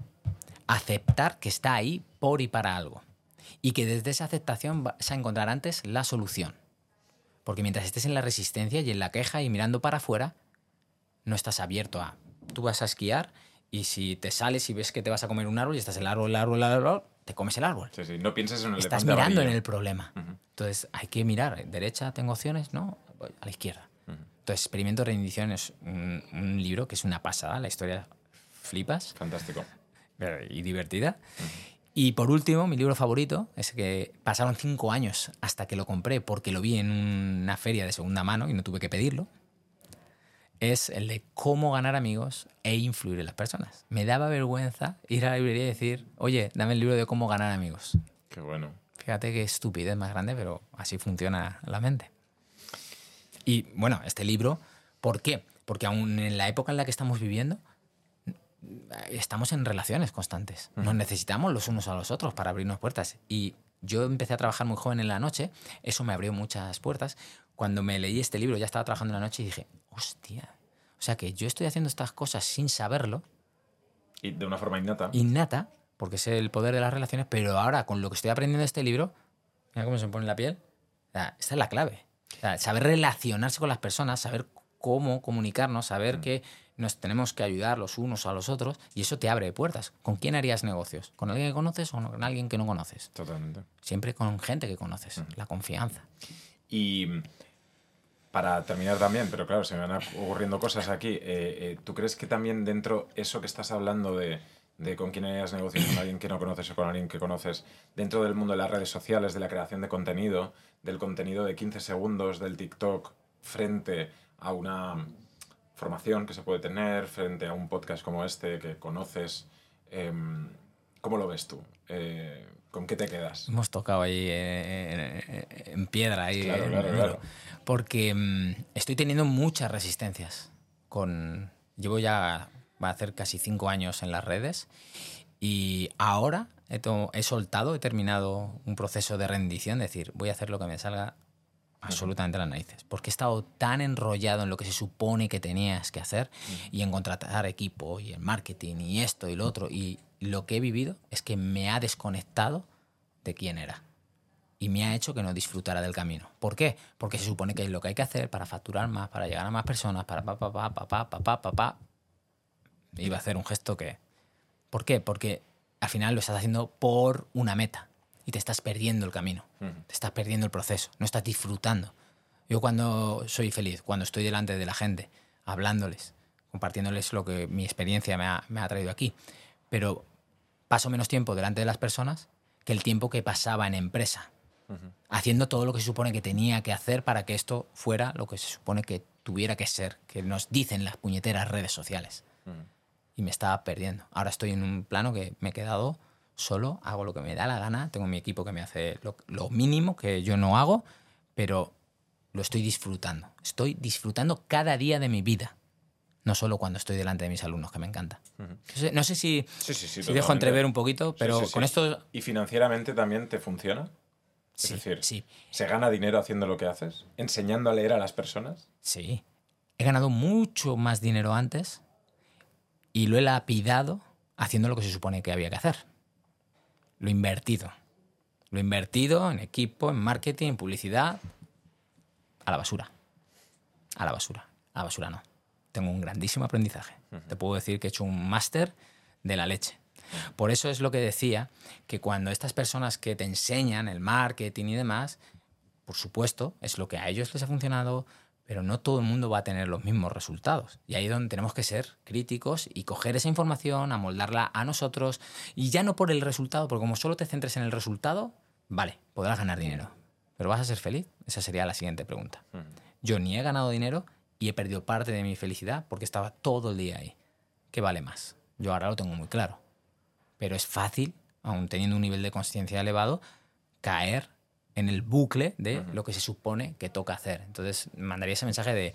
Aceptar que está ahí por y para algo. Y que desde esa aceptación vas a encontrar antes la solución. Porque mientras estés en la resistencia y en la queja y mirando para afuera, no estás abierto a... Tú vas a esquiar y si te sales y ves que te vas a comer un árbol y estás en el árbol, el árbol, el árbol, te comes el árbol. Sí, sí. No pienses en el Estás elefante mirando amarillo. en el problema. Uh-huh. Entonces hay que mirar. ¿Derecha tengo opciones? No, voy a la izquierda. Uh-huh. Entonces Experimento de Rendición es un, un libro que es una pasada. La historia flipas. Fantástico. Y divertida. Uh-huh. Y por último, mi libro favorito, es que pasaron cinco años hasta que lo compré porque lo vi en una feria de segunda mano y no tuve que pedirlo, es el de Cómo ganar amigos e influir en las personas. Me daba vergüenza ir a la librería y decir, oye, dame el libro de Cómo ganar amigos. Qué bueno. Fíjate qué estupidez más grande, pero así funciona la mente. Y bueno, este libro, ¿por qué? Porque aún en la época en la que estamos viviendo, estamos en relaciones constantes. Nos necesitamos los unos a los otros para abrirnos puertas. Y yo empecé a trabajar muy joven en la noche. Eso me abrió muchas puertas. Cuando me leí este libro ya estaba trabajando en la noche y dije, hostia, o sea que yo estoy haciendo estas cosas sin saberlo. Y de una forma innata. Innata, porque sé el poder de las relaciones, pero ahora con lo que estoy aprendiendo de este libro, mira cómo se me pone la piel. O sea, esta es la clave. O sea, saber relacionarse con las personas, saber cómo comunicarnos, saber mm. que nos tenemos que ayudar los unos a los otros, y eso te abre puertas. ¿Con quién harías negocios? ¿Con alguien que conoces o con alguien que no conoces? Totalmente. Siempre con gente que conoces, uh-huh. la confianza. Y para terminar también, pero claro, se me van ocurriendo cosas aquí, eh, eh, ¿tú crees que también dentro eso que estás hablando de, de con quién harías negocios, con alguien que no conoces o con alguien que conoces, dentro del mundo de las redes sociales, de la creación de contenido, del contenido de quince segundos, del TikTok, frente a una formación que se puede tener, frente a un podcast como este que conoces, eh, ¿cómo lo ves tú? Eh, ¿Con qué te quedas? Hemos tocado ahí eh, en piedra. Ahí, claro, eh, claro, claro. Porque um, estoy teniendo muchas resistencias. Con, llevo ya, va a hacer casi cinco años en las redes y ahora he, to, he soltado, he terminado un proceso de rendición, es decir, voy a hacer lo que me salga absolutamente a las narices, porque he estado tan enrollado en lo que se supone que tenías que hacer uh-huh. y en contratar equipo y en marketing y esto y lo otro, y lo que he vivido es que me ha desconectado de quién era y me ha hecho que no disfrutara del camino. ¿Por qué? Porque se supone que es lo que hay que hacer para facturar más, para llegar a más personas, para pa pa pa pa pa pa pa pa pa. Iba a hacer un gesto que... ¿Por qué? Porque al final lo estás haciendo por una meta. y te estás perdiendo el camino, Ujú. te estás perdiendo el proceso, no estás disfrutando. Yo cuando soy feliz, cuando estoy delante de la gente, hablándoles, compartiéndoles lo que mi experiencia me ha, me ha traído aquí, pero paso menos tiempo delante de las personas que el tiempo que pasaba en empresa, Ujú. haciendo todo lo que se supone que tenía que hacer para que esto fuera lo que se supone que tuviera que ser, que nos dicen las puñeteras redes sociales. Ujú. Y me estaba perdiendo. Ahora estoy en un plano que me he quedado solo, hago lo que me da la gana, tengo mi equipo que me hace lo, lo mínimo que yo no hago, pero lo estoy disfrutando. Estoy disfrutando cada día de mi vida, no solo cuando estoy delante de mis alumnos, que me encanta. Ujú. No sé, no sé si, Sí, sí, sí, si dejo totalmente. entrever un poquito, pero Sí, sí, sí. con esto... ¿Y financieramente también te funciona? Sí, Es decir, sí, ¿se gana dinero haciendo lo que haces? ¿Enseñando a leer a las personas? sí. He ganado mucho más dinero antes y lo he lapidado haciendo lo que se supone que había que hacer. Lo he invertido. Lo he invertido en equipo, en marketing, en publicidad. A la basura. A la basura. A la basura no. Tengo un grandísimo aprendizaje. Uh-huh. Te puedo decir que he hecho un máster de la leche. Por eso es lo que decía, que cuando estas personas que te enseñan el marketing y demás, por supuesto, es lo que a ellos les ha funcionado, pero no todo el mundo va a tener los mismos resultados. Y ahí es donde tenemos que ser críticos y coger esa información, amoldarla a nosotros, y ya no por el resultado, porque como solo te centres en el resultado, vale, podrás ganar dinero. ¿Pero vas a ser feliz? Esa sería la siguiente pregunta. Uh-huh. Yo ni he ganado dinero y he perdido parte de mi felicidad porque estaba todo el día ahí. ¿Qué vale más? Yo ahora lo tengo muy claro. Pero es fácil, aun teniendo un nivel de conciencia elevado, caer en el bucle de uh-huh. lo que se supone que toca hacer. Entonces, mandaría ese mensaje de...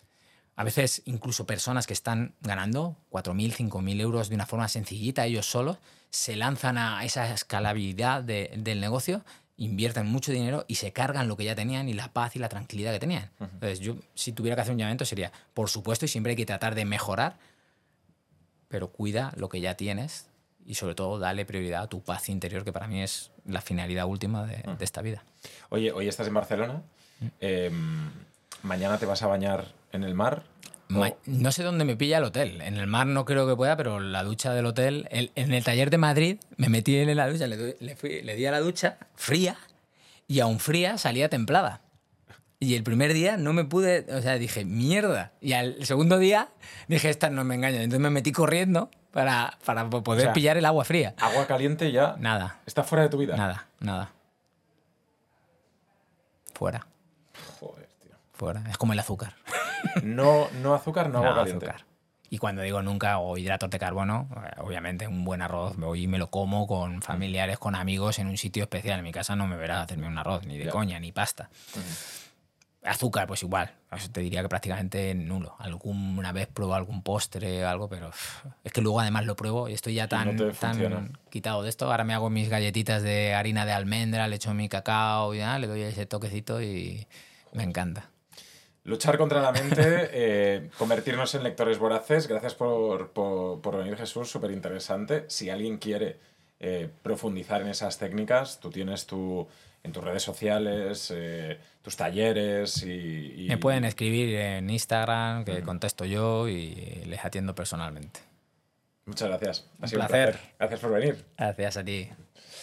A veces, incluso personas que están ganando cuatro mil, cinco mil euros de una forma sencillita, ellos solos, se lanzan a esa escalabilidad de, del negocio, invierten mucho dinero y se cargan lo que ya tenían y la paz y la tranquilidad que tenían. Uh-huh. Entonces, yo, si tuviera que hacer un llamamiento, sería, por supuesto, y siempre hay que tratar de mejorar, pero cuida lo que ya tienes y, sobre todo, dale prioridad a tu paz interior, que para mí es la finalidad última de, uh-huh. de esta vida. Oye, hoy estás en Barcelona. Uh-huh. Eh, ¿Mañana te vas a bañar en el mar? Ma- no sé dónde me pilla el hotel. En el mar no creo que pueda, pero la ducha del hotel... El, en el taller de Madrid me metí en la ducha, le, doy, le, fui, le di a la ducha fría y aún fría salía templada. Y el primer día no me pude... O sea, dije, mierda. Y al segundo día dije, esta no me engaña. Entonces me metí corriendo para, para poder o sea, pillar el agua fría. ¿Agua caliente ya? Nada. ¿Está fuera de tu vida? Nada, nada. Fuera. Joder, tío. Fuera. Es como el azúcar. No, no azúcar, no, no agua caliente. Azúcar. Y cuando digo nunca o hidratos de carbono, obviamente un buen arroz, voy y me lo como con familiares, con amigos en un sitio especial. En mi casa no me verás hacerme un arroz, ni de yeah. coña, ni pasta. Uh-huh. Azúcar, pues igual. Eso te diría que prácticamente nulo. Alguna vez pruebo algún postre o algo, pero uff, es que luego además lo pruebo y estoy ya tan, no tan quitado de esto. Ahora me hago mis galletitas de harina de almendra, le echo mi cacao y ya, le doy ese toquecito y me encanta. Luchar contra la mente, eh, convertirnos en lectores voraces. Gracias por, por, por venir, Jesús, súper interesante. Si alguien quiere eh, profundizar en esas técnicas, tú tienes tu, en tus redes sociales, eh, tus talleres y, y... Me pueden escribir en Instagram, que uh-huh. contesto yo y les atiendo personalmente. Muchas gracias. Ha un sido placer. un placer. Gracias por venir. Gracias a ti.